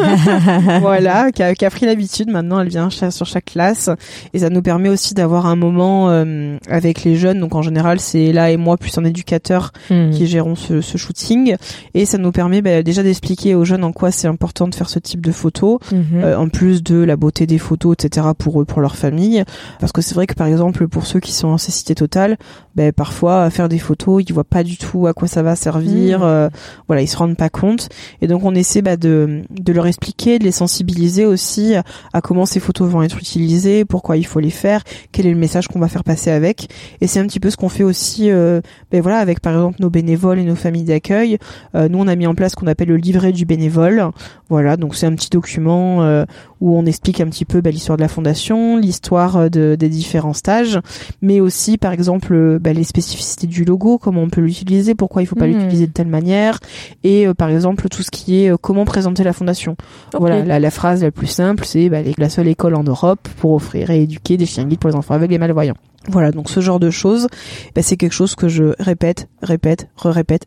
voilà, qui a pris l'habitude. Maintenant, elle vient sur chaque classe, et ça nous permet aussi d'avoir un moment avec les jeunes. Donc en général, c'est là et moi plus un éducateur qui gérons ce shooting, et ça nous permet déjà d'expliquer aux jeunes en quoi c'est important de faire ce type de photos, en plus de la beauté des photos, etc. pour eux, pour leur famille. Parce que c'est vrai que par exemple pour ceux qui sont en cécité totale, parfois faire des photos, ils voient pas du tout à quoi ça va servir. Voilà, ils se rendent pas compte, et donc on essaie de leur expliquer, de les sensibiliser aussi à comment ces photos vont être utilisées, pourquoi il faut les faire, quel est le message qu'on va faire passer avec. Et c'est un petit peu ce qu'on fait aussi voilà, avec par exemple nos bénévoles et nos familles d'accueil. Nous on a mis en place ce qu'on appelle le livret du bénévole. Voilà, donc c'est un petit document où on explique un petit peu l'histoire de la fondation, l'histoire des différents stages, mais aussi par exemple les spécificités du logo, comment on peut l'utiliser, pourquoi il faut pas l'utiliser de telle manière, et par exemple tout ce qui est comment présenter la fondation. Okay. Voilà, la phrase la plus simple, c'est la seule école en Europe pour offrir et éduquer des chiens guides pour les enfants aveugles et malvoyants. Voilà, donc ce genre de choses, c'est quelque chose que je répète, répète,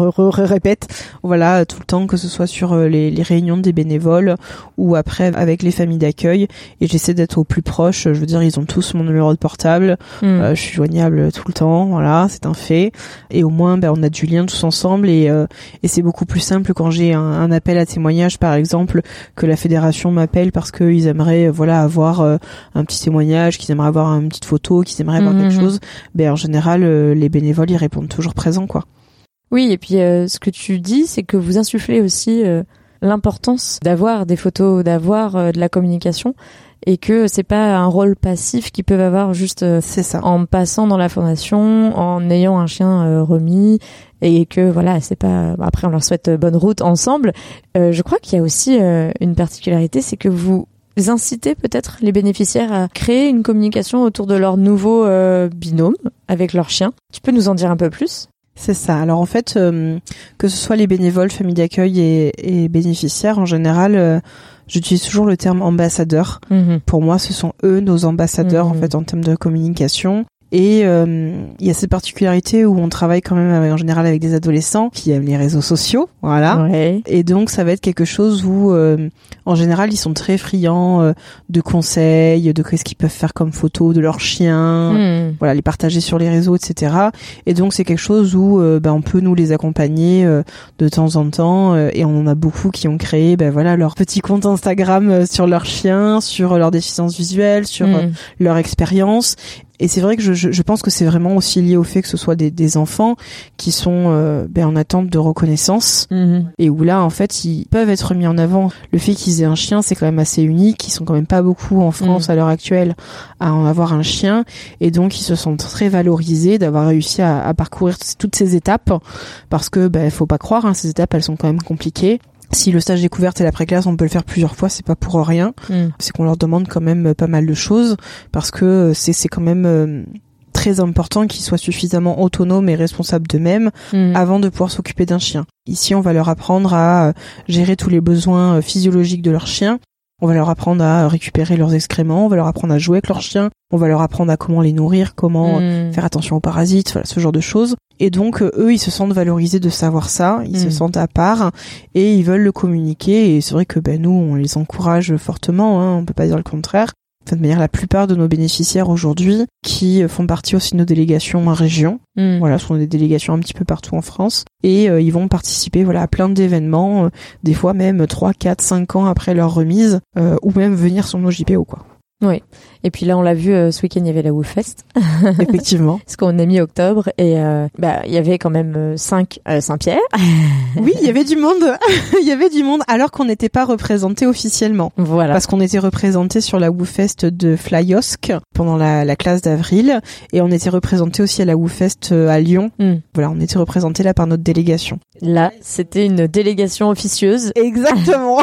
voilà, tout le temps, que ce soit sur les réunions des bénévoles ou après avec les familles d'accueil, et j'essaie d'être au plus proche. Je veux dire, ils ont tous mon numéro de portable, je suis joignable tout le temps, voilà, c'est un fait, et au moins on a du lien tous ensemble, et c'est beaucoup plus simple quand j'ai un appel à témoignage, par exemple, que la fédération m'appelle parce qu'ils aimeraient avoir un petit témoignage, qu'ils aimeraient avoir une petite photo, qu'ils aimeraient avoir quelque chose. En général, les bénévoles, ils répondent toujours présents, quoi. Oui, et puis ce que tu dis, c'est que vous insufflez aussi l'importance d'avoir des photos, d'avoir de la communication, et que c'est pas un rôle passif qu'ils peuvent avoir juste c'est ça. En passant dans la formation, en ayant un chien remis, et que voilà, c'est pas. Après, on leur souhaite bonne route ensemble. Je crois qu'il y a aussi une particularité, c'est que vous incitez peut-être les bénéficiaires à créer une communication autour de leur nouveau binôme avec leur chien. Tu peux nous en dire un peu plus ? C'est ça. Alors en fait, que ce soit les bénévoles, familles d'accueil et bénéficiaires, en général, j'utilise toujours le terme ambassadeur. Pour moi, ce sont eux nos ambassadeurs en fait en termes de communication. Et il y a cette particularité où on travaille quand même en général avec des adolescents qui aiment les réseaux sociaux, voilà. Ouais. Et donc ça va être quelque chose où en général ils sont très friands de conseils, de qu'est-ce qu'ils peuvent faire comme photos de leur chien, voilà, les partager sur les réseaux, etc. Et donc c'est quelque chose où on peut nous les accompagner de temps en temps, et on en a beaucoup qui ont créé voilà leur petit compte Instagram sur leur chien, sur leur déficience visuelle, sur leur expérience. Et c'est vrai que je pense que c'est vraiment aussi lié au fait que ce soit des enfants qui sont en attente de reconnaissance, et où là en fait ils peuvent être mis en avant. Le fait qu'ils aient un chien, c'est quand même assez unique. Ils sont quand même pas beaucoup en France à l'heure actuelle à en avoir un chien, et donc ils se sentent très valorisés d'avoir réussi à parcourir toutes ces étapes, parce que faut pas croire, ces étapes elles sont quand même compliquées. Si le stage découverte et l'après-classe, on peut le faire plusieurs fois, c'est pas pour rien. C'est qu'on leur demande quand même pas mal de choses, parce que c'est quand même très important qu'ils soient suffisamment autonomes et responsables d'eux-mêmes avant de pouvoir s'occuper d'un chien. Ici, on va leur apprendre à gérer tous les besoins physiologiques de leur chien. On va leur apprendre à récupérer leurs excréments, on va leur apprendre à jouer avec leur chien, on va leur apprendre à comment les nourrir, comment faire attention aux parasites, voilà, ce genre de choses. Et donc, eux, ils se sentent valorisés de savoir ça, ils se sentent à part, et ils veulent le communiquer. Et c'est vrai que nous, on les encourage fortement, on peut pas dire le contraire. Enfin, de manière, la plupart de nos bénéficiaires aujourd'hui, qui font partie aussi de nos délégations en région, voilà, ce sont des délégations un petit peu partout en France, et ils vont participer à plein d'événements, des fois même 3, 4, 5 ans après leur remise, ou même venir sur nos JPO, quoi. Oui. Et puis là, on l'a vu, ce week-end, il y avait la WooFest. Effectivement. Parce qu'on est mi-octobre, et il y avait quand même 5 Saint-Pierre. Oui, il y avait du monde. Il y avait du monde, alors qu'on n'était pas représenté officiellement. Voilà. Parce qu'on était représenté sur la WooFest de Flyosk pendant la classe d'avril, et on était représenté aussi à la WooFest à Lyon. Voilà, on était représenté là par notre délégation. Là, c'était une délégation officieuse. Exactement.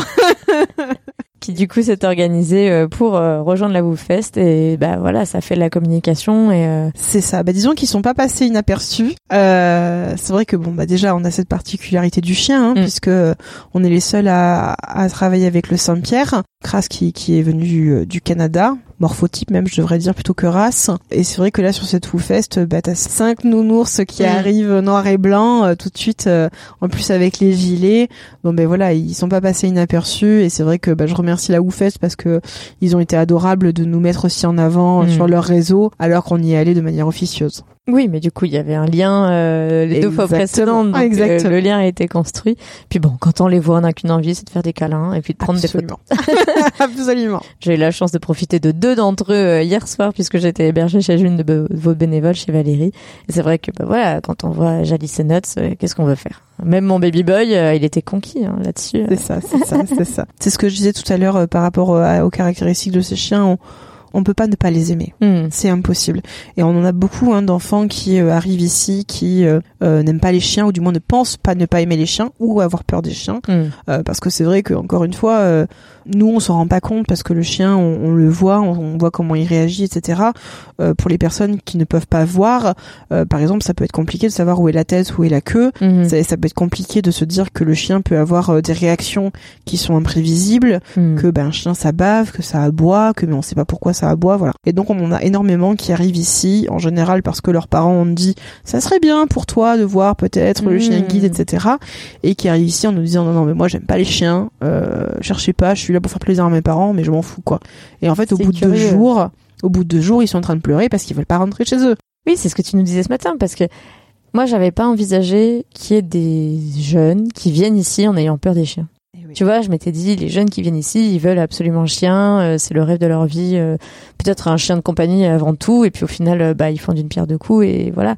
Qui du coup s'est organisé pour rejoindre la WooFest, et voilà, ça fait de la communication, et c'est ça. Disons qu'ils sont pas passés inaperçus. C'est vrai que déjà on a cette particularité du chien, puisque on est les seuls à travailler avec le Saint-Pierre, race qui est venu du Canada. Morphotype même, je devrais dire, plutôt que race. Et c'est vrai que là, sur cette WooFest, t'as 5 nounours qui arrivent noir et blanc, tout de suite, en plus avec les gilets. Voilà, ils sont pas passés inaperçus, et c'est vrai que je remercie la WooFest parce que ils ont été adorables de nous mettre aussi en avant sur leur réseau, alors qu'on y est allé de manière officieuse. Oui, mais du coup, il y avait un lien les 2 fois précédentes, donc le lien a été construit. Puis quand on les voit, on n'a qu'une envie, c'est de faire des câlins et puis de prendre des photos. Absolument. J'ai eu la chance de profiter de 2 d'entre eux hier soir, puisque j'étais hébergée chez une de vos bénévoles, chez Valérie. Et c'est vrai que voilà, quand on voit Jalice et Nuts, qu'est-ce qu'on veut faire ? Même mon baby boy, il était conquis là-dessus. C'est ça. C'est ce que je disais tout à l'heure par rapport aux caractéristiques de ces chiens. On peut pas ne pas les aimer. C'est impossible. Et on en a beaucoup d'enfants qui arrivent ici, qui n'aiment pas les chiens, ou du moins ne pensent pas ne pas aimer les chiens, ou avoir peur des chiens. Parce que c'est vrai que, encore une fois, nous on s'en rend pas compte, parce que le chien, on le voit, on voit comment il réagit, etc. Pour les personnes qui ne peuvent pas voir, par exemple, ça peut être compliqué de savoir où est la tête, où est la queue. Ça peut être compliqué de se dire que le chien peut avoir des réactions qui sont imprévisibles, que un chien ça bave, que ça aboie, mais on sait pas pourquoi ça ça aboie, voilà. Et donc on en a énormément qui arrivent ici, en général parce que leurs parents ont dit ça serait bien pour toi de voir peut-être le chien guide, etc. Et qui arrivent ici en nous disant non mais moi j'aime pas les chiens, cherchez pas, je suis là pour faire plaisir à mes parents, mais je m'en fous quoi. Et en fait au bout de 2 jours, ils sont en train de pleurer parce qu'ils veulent pas rentrer chez eux. Oui, c'est ce que tu nous disais ce matin, parce que moi j'avais pas envisagé qu'il y ait des jeunes qui viennent ici en ayant peur des chiens. Oui. Tu vois, je m'étais dit, les jeunes qui viennent ici, ils veulent absolument un chien, c'est le rêve de leur vie, peut-être un chien de compagnie avant tout, et puis au final, ils font d'une pierre deux coups, et voilà.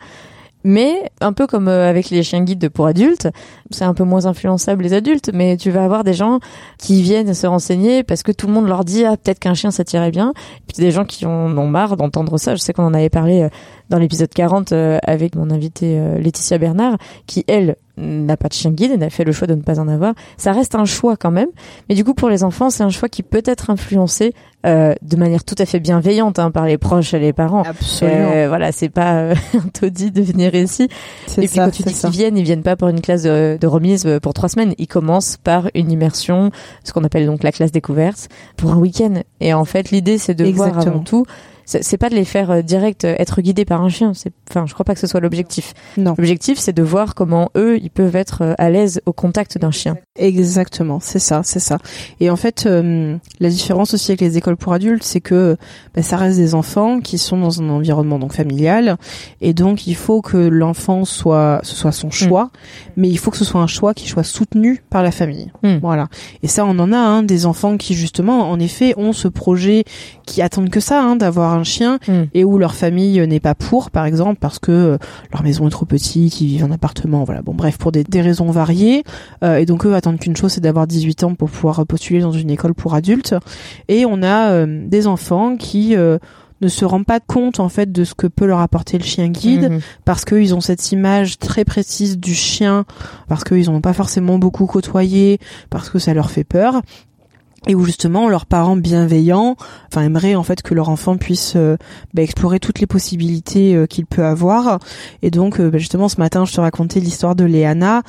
Mais, un peu comme avec les chiens guides pour adultes, c'est un peu moins influençable les adultes, mais tu vas avoir des gens qui viennent se renseigner parce que tout le monde leur dit, peut-être qu'un chien ça tirait bien, et puis des gens qui en ont marre d'entendre ça. Je sais qu'on en avait parlé dans l'épisode 40 avec mon invitée Laetitia Bernard, qui elle n'a pas de chien guide, elle a fait le choix de ne pas en avoir. Ça reste un choix quand même, mais du coup pour les enfants c'est un choix qui peut être influencé de manière tout à fait bienveillante par les proches et les parents. Absolument. Voilà, c'est pas un taudis de venir ici. C'est et puis quand tu dis qu'ils viennent pas pour une classe de remise pour 3 semaines, ils commencent par une immersion, ce qu'on appelle donc la classe découverte, pour un week-end. Et en fait l'idée c'est de voir avant tout. C'est pas de les faire direct être guidés par un chien. Je crois pas que ce soit l'objectif. Non. L'objectif, c'est de voir comment eux, ils peuvent être à l'aise au contact d'un chien. Exactement, c'est ça. Et en fait, la différence aussi avec les écoles pour adultes, c'est que ça reste des enfants qui sont dans un environnement donc familial, et donc il faut que l'enfant ce soit son choix, mais il faut que ce soit un choix qui soit soutenu par la famille. Voilà. Et ça, on en a des enfants qui justement, en effet, ont ce projet, qui attendent que ça, d'avoir un chien, et où leur famille n'est pas pour, par exemple, parce que leur maison est trop petite, qu'ils vivent en appartement, voilà. Bon, bref, pour des raisons variées, et donc eux attendent qu'une chose, c'est d'avoir 18 ans pour pouvoir postuler dans une école pour adultes. Et on a des enfants qui ne se rendent pas compte en fait de ce que peut leur apporter le chien guide, parce qu'ils ont cette image très précise du chien, parce qu'ils n'ont pas forcément beaucoup côtoyé, parce que ça leur fait peur. Et où justement leurs parents bienveillants aimeraient en fait que leur enfant puisse explorer toutes les possibilités qu'il peut avoir. Et donc justement ce matin je te racontais l'histoire de Léana,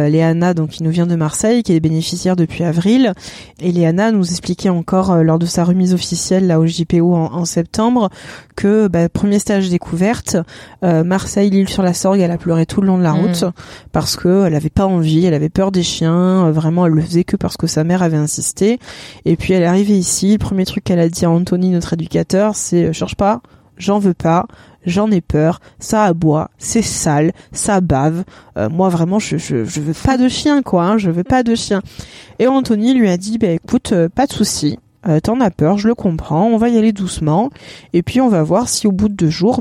donc qui nous vient de Marseille, qui est bénéficiaire depuis avril, et Léana nous expliquait encore lors de sa remise officielle là au JPO en septembre que premier stage découverte, Marseille, l'île sur la Sorgue, elle a pleuré tout le long de la route parce que elle avait pas envie, elle avait peur des chiens, vraiment elle le faisait que parce que sa mère avait insisté. Et puis elle est arrivée ici, le premier truc qu'elle a dit à Anthony, notre éducateur, c'est cherche pas, j'en veux pas, j'en ai peur, ça aboie, c'est sale, ça bave. Moi vraiment je veux pas de chien quoi, je veux pas de chien. Et Anthony lui a dit écoute, pas de souci. T'en as peur, je le comprends, on va y aller doucement et puis on va voir si au bout de 2 jours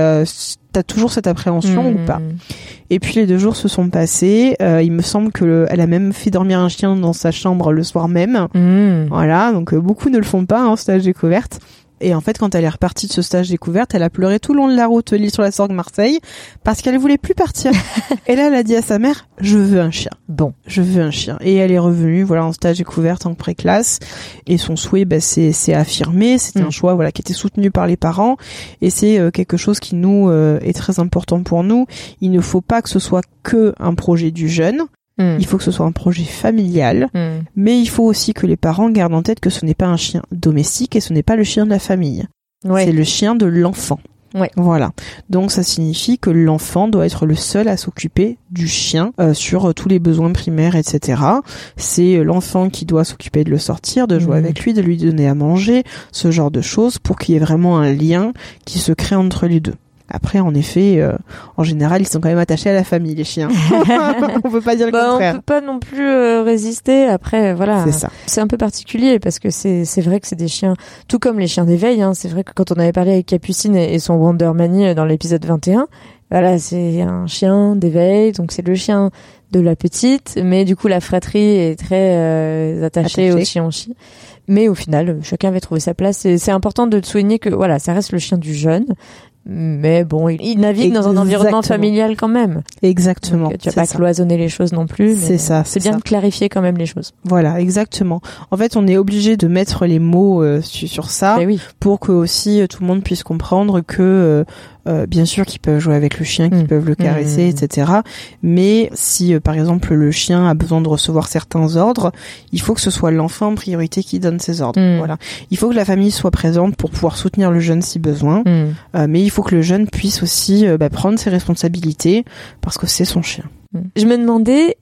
t'as toujours cette appréhension ou pas. Et puis les 2 jours se sont passés, il me semble que elle a même fait dormir un chien dans sa chambre le soir même. Voilà, donc beaucoup ne le font pas en stage découverte. Et en fait, quand elle est repartie de ce stage découverte, elle a pleuré tout le long de la route l'île sur la Sorgue Marseille parce qu'elle voulait plus partir. Et là, elle a dit à sa mère, je veux un chien. Bon, je veux un chien. Et elle est revenue, en stage découverte en pré-classe. Et son souhait, c'est affirmé. C'était un choix, qui était soutenu par les parents. Et c'est quelque chose qui nous est très important pour nous. Il ne faut pas que ce soit que un projet du jeune. Il faut que ce soit un projet familial, mais il faut aussi que les parents gardent en tête que ce n'est pas un chien domestique et ce n'est pas le chien de la famille. Ouais. C'est le chien de l'enfant. Ouais. Voilà. Donc ça signifie que l'enfant doit être le seul à s'occuper du chien sur tous les besoins primaires, etc. C'est l'enfant qui doit s'occuper de le sortir, de jouer avec lui, de lui donner à manger, ce genre de choses pour qu'il y ait vraiment un lien qui se crée entre les deux. Après, en effet, en général, ils sont quand même attachés à la famille, les chiens. On peut pas dire le contraire. On peut pas non plus résister. Après, voilà. C'est ça. C'est un peu particulier parce que c'est vrai que c'est des chiens, tout comme les chiens d'éveil. C'est vrai que quand on avait parlé avec Capucine et son Wondermanie dans l'épisode 21, voilà, c'est un chien d'éveil, donc c'est le chien de la petite, mais du coup la fratrie est très attachée au chien. Mais au final, chacun avait trouvé sa place. Et c'est important de souligner que voilà, ça reste le chien du jeune. Mais bon, il navigue dans un environnement familial quand même. Exactement. Donc, tu vas pas cloisonner les choses non plus. C'est ça. C'est bien de clarifier quand même les choses. Voilà, exactement. En fait, on est obligé de mettre les mots sur ça pour que aussi tout le monde puisse comprendre que Bien sûr qu'ils peuvent jouer avec le chien, qu'ils peuvent le caresser, etc. Mais si, par exemple, le chien a besoin de recevoir certains ordres, il faut que ce soit l'enfant en priorité qui donne ses ordres. Voilà. Il faut que la famille soit présente pour pouvoir soutenir le jeune si besoin. Mais il faut que le jeune puisse aussi prendre ses responsabilités parce que c'est son chien. Je me demandais,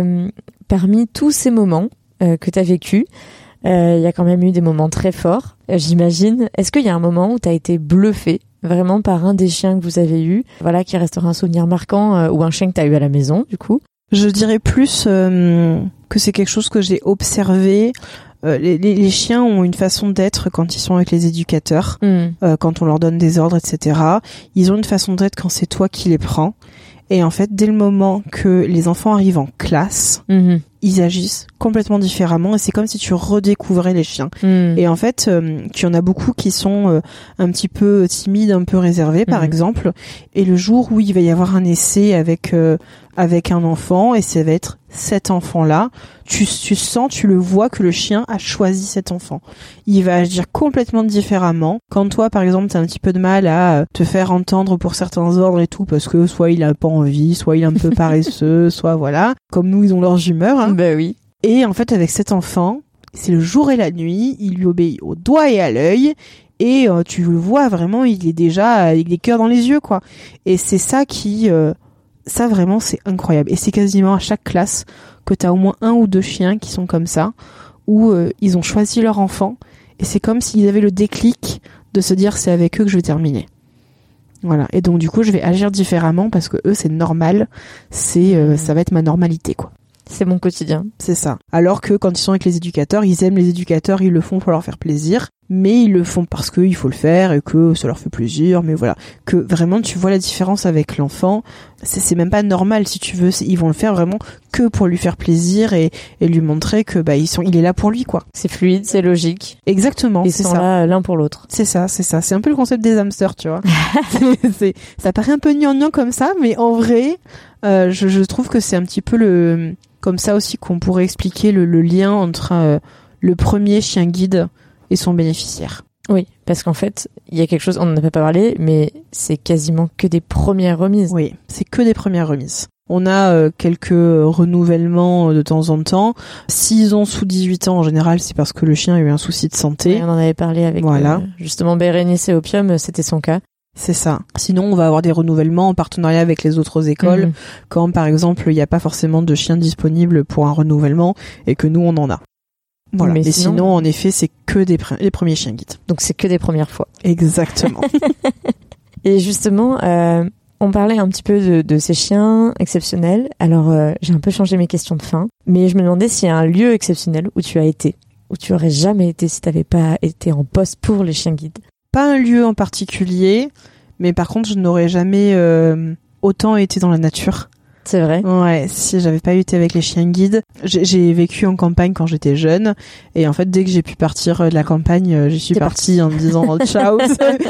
parmi tous ces moments que tu as vécus, il y a quand même eu des moments très forts, j'imagine. Est-ce qu'il y a un moment où tu as été bluffé vraiment par un des chiens que vous avez eu, voilà, qui restera un souvenir marquant, ou un chien que tu as eu à la maison, du coup? Je dirais plus que c'est quelque chose que j'ai observé. Les chiens ont une façon d'être quand ils sont avec les éducateurs, quand on leur donne des ordres, etc. Ils ont une façon d'être quand c'est toi qui les prends. Et en fait, dès le moment que les enfants arrivent en classe, ils agissent complètement différemment et c'est comme si tu redécouvrais les chiens. Et en fait, tu en as beaucoup qui sont un petit peu timides, un peu réservés, par exemple. Et le jour où il va y avoir un essai avec un enfant, et ça va être cet enfant-là, tu sens, tu le vois que le chien a choisi cet enfant. Il va agir complètement différemment. Quand toi, par exemple, t'as un petit peu de mal à te faire entendre pour certains ordres et tout, parce que soit il a pas envie, soit il est un peu paresseux, soit voilà. Comme nous, ils ont leurs humeurs. Hein. Ben oui. Et en fait, avec cet enfant, c'est le jour et la nuit, il lui obéit au doigt et à l'œil. Et tu le vois vraiment, il est déjà avec des cœurs dans les yeux, quoi. Et c'est ça qui... ça vraiment c'est incroyable et c'est quasiment à chaque classe que t'as au moins un ou deux chiens qui sont comme ça où ils ont choisi leur enfant et c'est comme s'ils avaient le déclic de se dire c'est avec eux que je vais terminer. Voilà, et donc du coup je vais agir différemment parce que eux c'est normal, ça va être ma normalité, quoi. C'est mon quotidien. C'est ça. Alors que quand ils sont avec les éducateurs, ils aiment les éducateurs, ils le font pour leur faire plaisir, mais ils le font parce qu'il faut le faire et que ça leur fait plaisir, mais voilà. Que vraiment tu vois la différence avec l'enfant, c'est même pas normal si tu veux, ils vont le faire vraiment que pour lui faire plaisir et lui montrer que il est là pour lui, quoi. C'est fluide, c'est logique. Exactement, ils sont là l'un pour l'autre. C'est ça. C'est un peu le concept des hamsters, tu vois. Ça paraît un peu gnangnan comme ça, mais en vrai, je trouve que c'est un petit peu comme ça aussi qu'on pourrait expliquer le lien entre le premier chien guide et son bénéficiaire. Oui, parce qu'en fait, il y a quelque chose, on n'en a pas parlé, mais c'est quasiment que des premières remises. Oui, c'est que des premières remises. On a quelques renouvellements de temps en temps. S'ils ont sous 18 ans, en général, c'est parce que le chien a eu un souci de santé. Oui, on en avait parlé avec justement Bérénice et Opium, c'était son cas. C'est ça. Sinon, on va avoir des renouvellements en partenariat avec les autres écoles, quand par exemple, il n'y a pas forcément de chiens disponibles pour un renouvellement et que nous, on en a. Voilà. Mais sinon, en effet, c'est que les premiers chiens guides. Donc c'est que des premières fois. Exactement. Et justement, on parlait un petit peu de ces chiens exceptionnels. Alors, j'ai un peu changé mes questions de fin, mais je me demandais s'il y a un lieu exceptionnel où tu as été, où tu aurais jamais été si t'avais pas été en poste pour les chiens guides. Pas un lieu en particulier, mais par contre, je n'aurais jamais autant été dans la nature. C'est vrai. Ouais, si j'avais pas été avec les chiens guides, j'ai vécu en campagne quand j'étais jeune, et en fait dès que j'ai pu partir de la campagne, j'y suis partie en me disant ciao.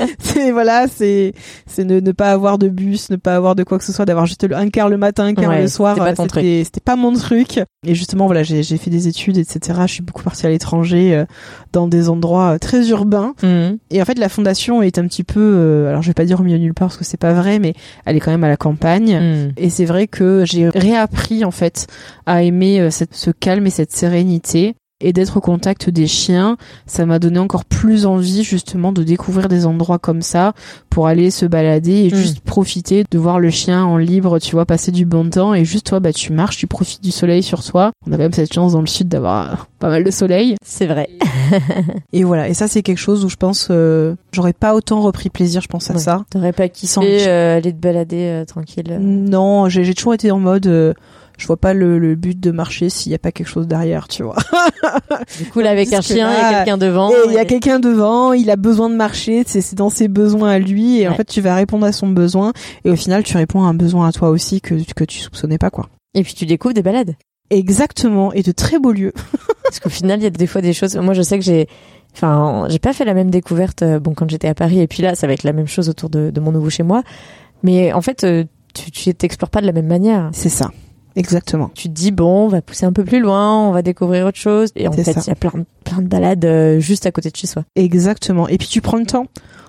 C'est ne pas avoir de bus, ne pas avoir de quoi que ce soit, d'avoir juste un quart le matin, un quart le soir. C'était pas mon truc. Et justement voilà, j'ai fait des études, etc. Je suis beaucoup partie à l'étranger, dans des endroits très urbains. Et en fait la fondation est un petit peu, alors je vais pas dire au milieu de nulle part parce que c'est pas vrai, mais elle est quand même à la campagne. Et c'est vrai que j'ai réappris en fait à aimer ce calme et cette sérénité et d'être au contact des chiens. Ça m'a donné encore plus envie justement de découvrir des endroits comme ça pour aller se balader et juste profiter de voir le chien en libre, tu vois, passer du bon temps et juste toi tu marches, tu profites du soleil sur toi. On a quand même cette chance dans le sud d'avoir pas mal de soleil. C'est vrai. Et voilà, et ça c'est quelque chose où je pense j'aurais pas autant repris plaisir, je pense à ça. T'aurais pas kiffé aller te balader tranquille. Non, j'ai toujours été en mode je vois pas le but de marcher s'il y a pas quelque chose derrière, tu vois. Du coup, là, avec un chien, il y a quelqu'un devant. Il y a quelqu'un devant, il a besoin de marcher, c'est dans ses besoins à lui, et en fait, tu vas répondre à son besoin, et au final, tu réponds à un besoin à toi aussi que tu soupçonnais pas, quoi. Et puis, tu découvres des balades. Exactement, et de très beaux lieux. Parce qu'au final, il y a des fois des choses, moi, je sais que j'ai pas fait la même découverte, quand j'étais à Paris, et puis là, ça va être la même chose autour de mon nouveau chez moi. Mais en fait, tu t'explores pas de la même manière. C'est ça. Exactement. Tu te dis bon, on va pousser un peu plus loin, on va découvrir autre chose. Et en fait, il y a plein de balades juste à côté de chez soi. Exactement. Et puis tu prends le temps.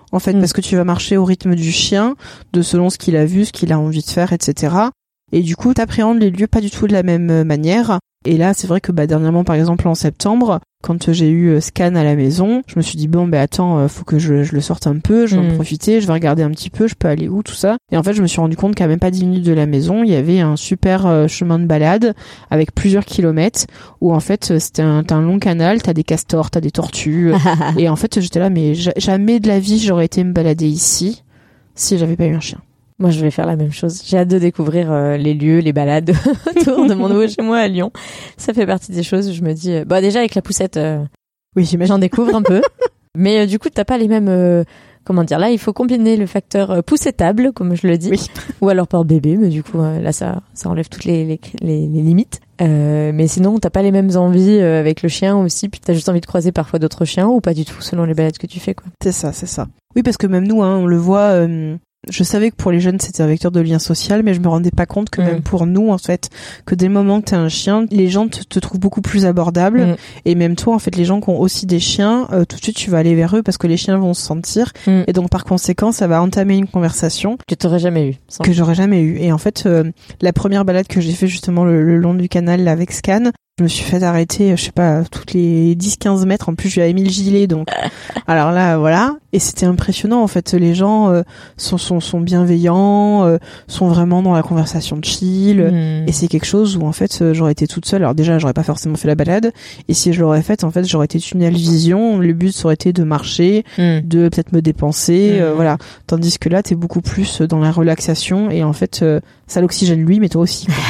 en fait, parce que tu vas marcher au rythme du chien, de selon ce qu'il a vu, ce qu'il a envie de faire, etc. Et du coup, t'appréhendes les lieux pas du tout de la même manière. Et là, c'est vrai que dernièrement, par exemple, en septembre, quand j'ai eu Scan à la maison, je me suis dit attends, faut que je le sorte un peu, je vais en profiter, je vais regarder un petit peu, je peux aller où, tout ça. Et en fait, je me suis rendu compte qu'à même pas 10 minutes de la maison, il y avait un super chemin de balade avec plusieurs kilomètres où en fait, t'as un long canal, t'as des castors, t'as des tortues. Et en fait, j'étais là, mais jamais de la vie j'aurais été me balader ici si j'avais pas eu un chien. Moi, je vais faire la même chose. J'ai hâte de découvrir les lieux, les balades autour de mon nouveau chez moi à Lyon. Ça fait partie des choses où je me dis... déjà, avec la poussette, oui, j'imagine. J'en découvre un peu. Mais du coup, t'as pas les mêmes... comment dire, là, il faut combiner le facteur poussettable, comme je le dis, oui. Ou alors porte-bébé, mais du coup, là, ça enlève toutes les limites. Mais sinon, t'as pas les mêmes envies avec le chien aussi, puis t'as juste envie de croiser parfois d'autres chiens, ou pas du tout, selon les balades que tu fais, quoi. C'est ça. Oui, parce que même nous, on le voit... Je savais que pour les jeunes c'était un vecteur de lien social, mais je me rendais pas compte que même pour nous en fait, que dès le moment que t'as un chien, les gens te trouvent beaucoup plus abordable. Et même toi en fait, les gens qui ont aussi des chiens, tout de suite tu vas aller vers eux parce que les chiens vont se sentir. Et donc par conséquent ça va entamer une conversation que t'aurais jamais eu. Que j'aurais jamais eu. Et en fait la première balade que j'ai fait justement le long du canal là, avec Scan, je me suis fait arrêter, je sais pas, toutes les 10-15 mètres. En plus, je lui avais mis le gilet, donc. Alors là, voilà. Et c'était impressionnant, en fait. Les gens sont bienveillants, sont vraiment dans la conversation chill. Et c'est quelque chose où, en fait, j'aurais été toute seule. Alors déjà, j'aurais pas forcément fait la balade. Et si je l'aurais faite, en fait, j'aurais été tunnel vision. Le but, ça aurait été de marcher, de peut-être me dépenser, voilà. Tandis que là, t'es beaucoup plus dans la relaxation. Et en fait, ça l'oxygène lui, mais toi aussi, quoi.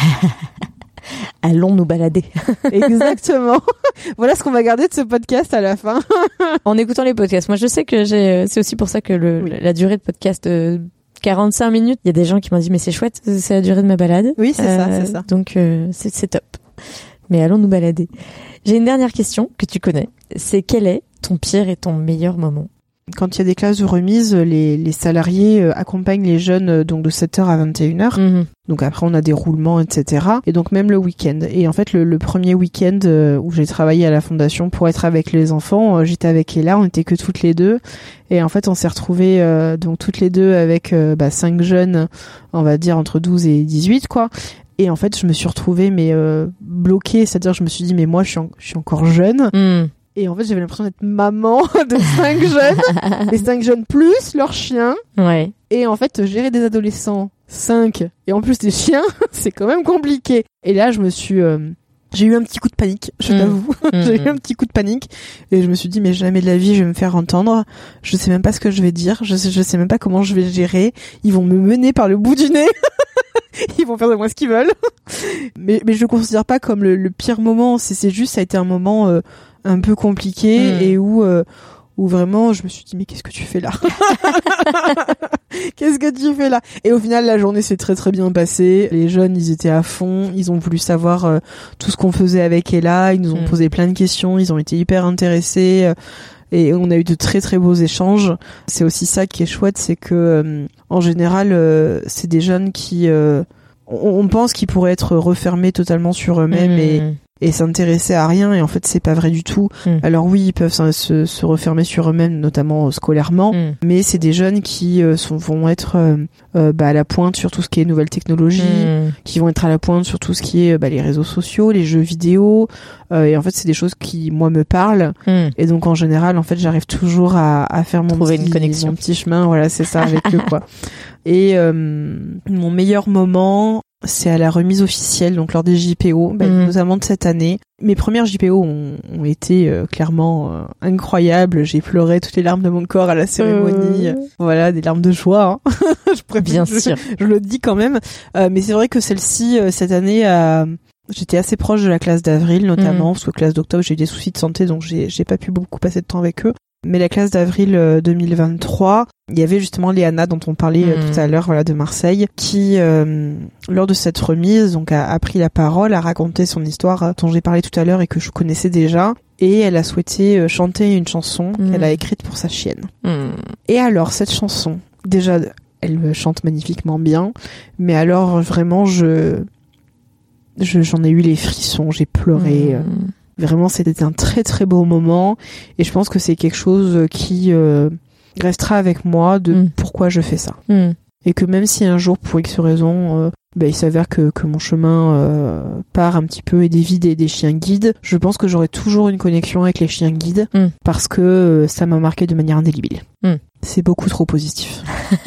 Allons nous balader. Exactement. Voilà ce qu'on va garder de ce podcast à la fin. En écoutant les podcasts. Moi, je sais que c'est aussi pour ça que la durée de podcast 45 minutes, il y a des gens qui m'ont dit mais c'est chouette, c'est la durée de ma balade. Oui, c'est ça. Donc c'est top. Mais allons nous balader. J'ai une dernière question que tu connais. C'est quel est ton pire et ton meilleur moment? Quand il y a des classes de remise, les salariés accompagnent les jeunes donc de 7h à 21h. Donc après on a des roulements, etc. Et donc même le week-end. Et en fait le premier week-end où j'ai travaillé à la fondation pour être avec les enfants, j'étais avec Ella, on était que toutes les deux. Et en fait on s'est retrouvés donc toutes les deux avec 5 jeunes, on va dire entre 12 et 18 quoi. Et en fait je me suis retrouvée bloquée, c'est-à-dire je me suis dit mais moi je suis encore jeune. Et en fait, j'avais l'impression d'être maman de 5 jeunes. Les 5 jeunes plus leurs chiens. Ouais. Et en fait, gérer des adolescents, 5, et en plus des chiens, c'est quand même compliqué. Et là, je me suis... j'ai eu un petit coup de panique, je t'avoue. J'ai eu un petit coup de panique. Et je me suis dit, mais jamais de la vie, je vais me faire entendre. Je sais même pas ce que je vais dire. Je sais même pas comment je vais gérer. Ils vont me mener par le bout du nez. Ils vont faire de moi ce qu'ils veulent. Mais je le considère pas comme le pire moment. C'est juste, ça a été un moment... un peu compliqué et où vraiment je me suis dit mais qu'est-ce que tu fais là? Qu'est-ce que tu fais là? Et au final la journée s'est très très bien passée. Les jeunes ils étaient à fond, ils ont voulu savoir tout ce qu'on faisait avec Ella, ils nous ont posé plein de questions, ils ont été hyper intéressés. Et on a eu de très très beaux échanges. C'est aussi ça qui est chouette, c'est que en général c'est des jeunes qui on pense qu'ils pourraient être refermés totalement sur eux-mêmes et s'intéresser à rien, et en fait c'est pas vrai du tout. Alors oui, ils peuvent se refermer sur eux-mêmes, notamment scolairement, mais c'est des jeunes qui vont être à la pointe sur tout ce qui est nouvelles technologies, qui vont être à la pointe sur tout ce qui est les réseaux sociaux, les jeux vidéo, et en fait c'est des choses qui moi me parlent, et donc en général en fait j'arrive toujours à faire mon petit chemin, voilà, c'est ça, avec eux quoi. Et mon meilleur moment, c'est à la remise officielle, donc lors des JPO, notamment de cette année. Mes premières JPO ont été clairement incroyables. J'ai pleuré toutes les larmes de mon corps à la cérémonie. Voilà, des larmes de joie. Hein. Bien sûr. Je le dis quand même. Mais c'est vrai que celle-ci, cette année, j'étais assez proche de la classe d'avril, notamment, parce que classe d'octobre, j'ai eu des soucis de santé, donc j'ai pas pu beaucoup passer de temps avec eux. Mais la classe d'avril 2023, il y avait justement Léana dont on parlait tout à l'heure, voilà, de Marseille, qui lors de cette remise donc a pris la parole, a raconté son histoire dont j'ai parlé tout à l'heure et que je connaissais déjà, et elle a souhaité chanter une chanson qu'elle a écrite pour sa chienne. Et alors cette chanson, déjà elle chante magnifiquement bien, mais alors vraiment j'en ai eu les frissons, j'ai pleuré. Vraiment, c'était un très très beau moment, et je pense que c'est quelque chose qui restera avec moi de pourquoi je fais ça. Et que même si un jour, pour X raison, il s'avère que mon chemin part un petit peu et dévie des chiens guides, je pense que j'aurai toujours une connexion avec les chiens guides parce que ça m'a marqué de manière indélébile. C'est beaucoup trop positif.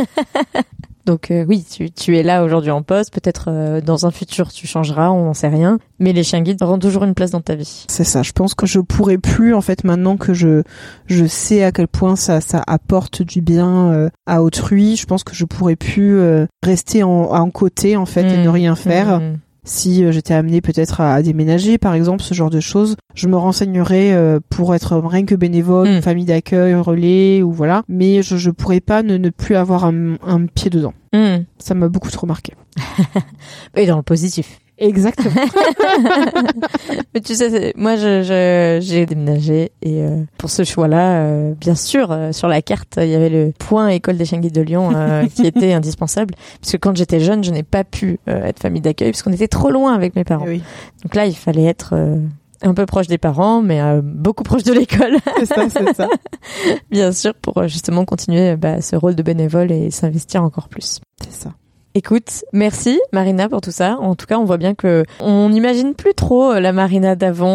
Donc oui, tu es là aujourd'hui en poste, peut-être dans un futur tu changeras, on n'en sait rien, mais les chiens guides auront toujours une place dans ta vie. C'est ça, je pense que je pourrais plus, en fait, maintenant que je sais à quel point ça apporte du bien à autrui, je pense que je pourrais plus rester en côté, en fait, et ne rien faire. Si j'étais amenée peut-être à déménager, par exemple, ce genre de choses, je me renseignerais pour être rien que bénévole, famille d'accueil, relais, ou voilà. Mais je pourrais pas ne plus avoir un pied dedans. Ça m'a beaucoup trop marqué. Et dans le positif. Exactement. Mais tu sais, moi j'ai déménagé et pour ce choix-là, bien sûr, sur la carte, il y avait le point École des chiens guides de Lyon qui était indispensable. Parce que quand j'étais jeune, je n'ai pas pu être famille d'accueil parce qu'on était trop loin avec mes parents. Oui. Donc là, il fallait être un peu proche des parents, mais beaucoup proche de l'école. C'est ça. Bien sûr, pour justement continuer ce rôle de bénévole et s'investir encore plus. C'est ça. Écoute, merci Marina pour tout ça. En tout cas, on voit bien que on n'imagine plus trop la Marina d'avant,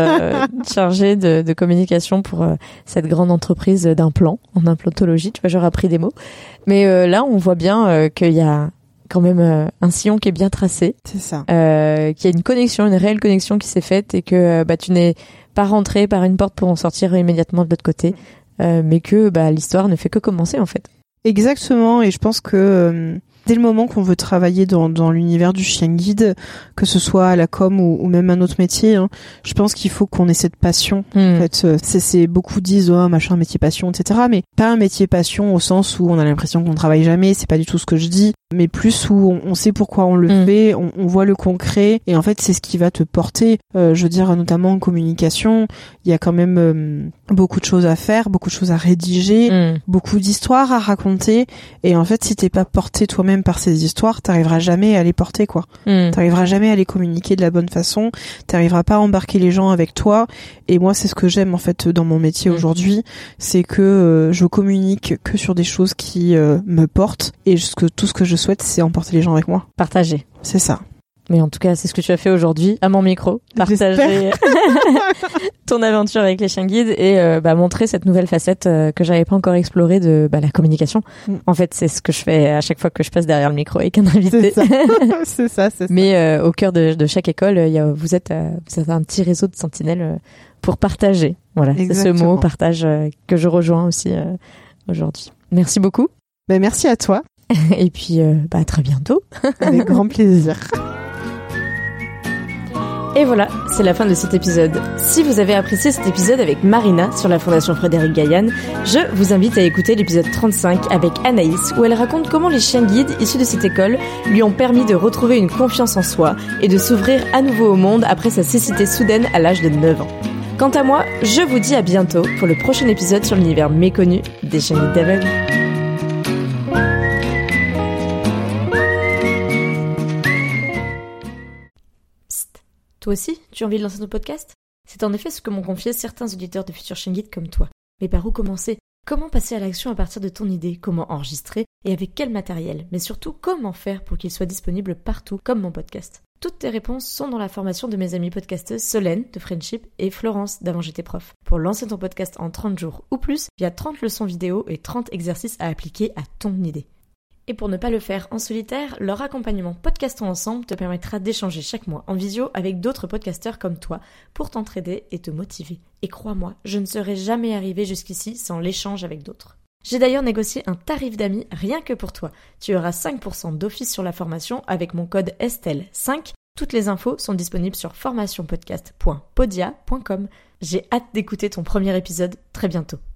chargée de communication pour cette grande entreprise d'implant, en implantologie. Tu vois, j'aurais appris des mots. Mais là, on voit bien qu'il y a quand même un sillon qui est bien tracé. C'est ça. Qu'il y a une connexion, une réelle connexion qui s'est faite et que tu n'es pas rentré par une porte pour en sortir immédiatement de l'autre côté, mais que l'histoire ne fait que commencer en fait. Exactement, et je pense que dès le moment qu'on veut travailler dans l'univers du chien guide, que ce soit à la com ou même un autre métier, je pense qu'il faut qu'on ait cette passion. En fait, c'est beaucoup disent machin métier passion, etc. Mais pas un métier passion au sens où on a l'impression qu'on travaille jamais. C'est pas du tout ce que je dis, mais plus où on sait pourquoi on le fait, on voit le concret, et en fait c'est ce qui va te porter. Je veux dire, notamment en communication, il y a quand même beaucoup de choses à faire, beaucoup de choses à rédiger, beaucoup d'histoires à raconter, et en fait si t'es pas porté toi-même par ces histoires, t'arriveras jamais à les porter, quoi. T'arriveras jamais à les communiquer de la bonne façon, t'arriveras pas à embarquer les gens avec toi, et moi c'est ce que j'aime en fait dans mon métier aujourd'hui, c'est que je communique que sur des choses qui me portent, et tout ce que je souhaite, c'est emporter les gens avec moi. Partager. C'est ça. Mais en tout cas, c'est ce que tu as fait aujourd'hui à mon micro. Partager ton aventure avec les chiens guides et montrer cette nouvelle facette que j'avais pas encore explorée de la communication. En fait, c'est ce que je fais à chaque fois que je passe derrière le micro avec un invité. C'est ça. Mais au cœur de chaque école, vous êtes un petit réseau de sentinelles pour partager. Voilà, exactement. C'est ce mot partage que je rejoins aussi aujourd'hui. Merci beaucoup. Merci à toi. Et puis à très bientôt. Avec grand plaisir. Et voilà, c'est la fin de cet épisode. Si vous avez apprécié cet épisode avec Marina sur la Fondation Frédéric Gaillan, je vous invite à écouter l'épisode 35 avec Anaïs, où elle raconte comment les chiens guides issus de cette école lui ont permis de retrouver une confiance en soi et de s'ouvrir à nouveau au monde après sa cécité soudaine à l'âge de 9 ans. Quant à moi, je vous dis à bientôt pour le prochain épisode sur l'univers méconnu des chiens guides d'aveugles. Toi aussi, tu as envie de lancer ton podcast ? C'est en effet ce que m'ont confié certains auditeurs de Futurs Chiens Guides comme toi. Mais par où commencer ? Comment passer à l'action à partir de ton idée ? Comment enregistrer ? Et avec quel matériel ? Mais surtout, comment faire pour qu'il soit disponible partout, comme mon podcast ? Toutes tes réponses sont dans la formation de mes amies podcasteuses Solène de Friendship et Florence d'Avant j'étais prof. Pour lancer ton podcast en 30 jours ou plus, il y a 30 leçons vidéo et 30 exercices à appliquer à ton idée. Et pour ne pas le faire en solitaire, leur accompagnement Podcastons Ensemble te permettra d'échanger chaque mois en visio avec d'autres podcasteurs comme toi pour t'entraider et te motiver. Et crois-moi, je ne serais jamais arrivée jusqu'ici sans l'échange avec d'autres. J'ai d'ailleurs négocié un tarif d'amis rien que pour toi. Tu auras 5% d'office sur la formation avec mon code Estelle5. Toutes les infos sont disponibles sur formationpodcast.podia.com. J'ai hâte d'écouter ton premier épisode très bientôt.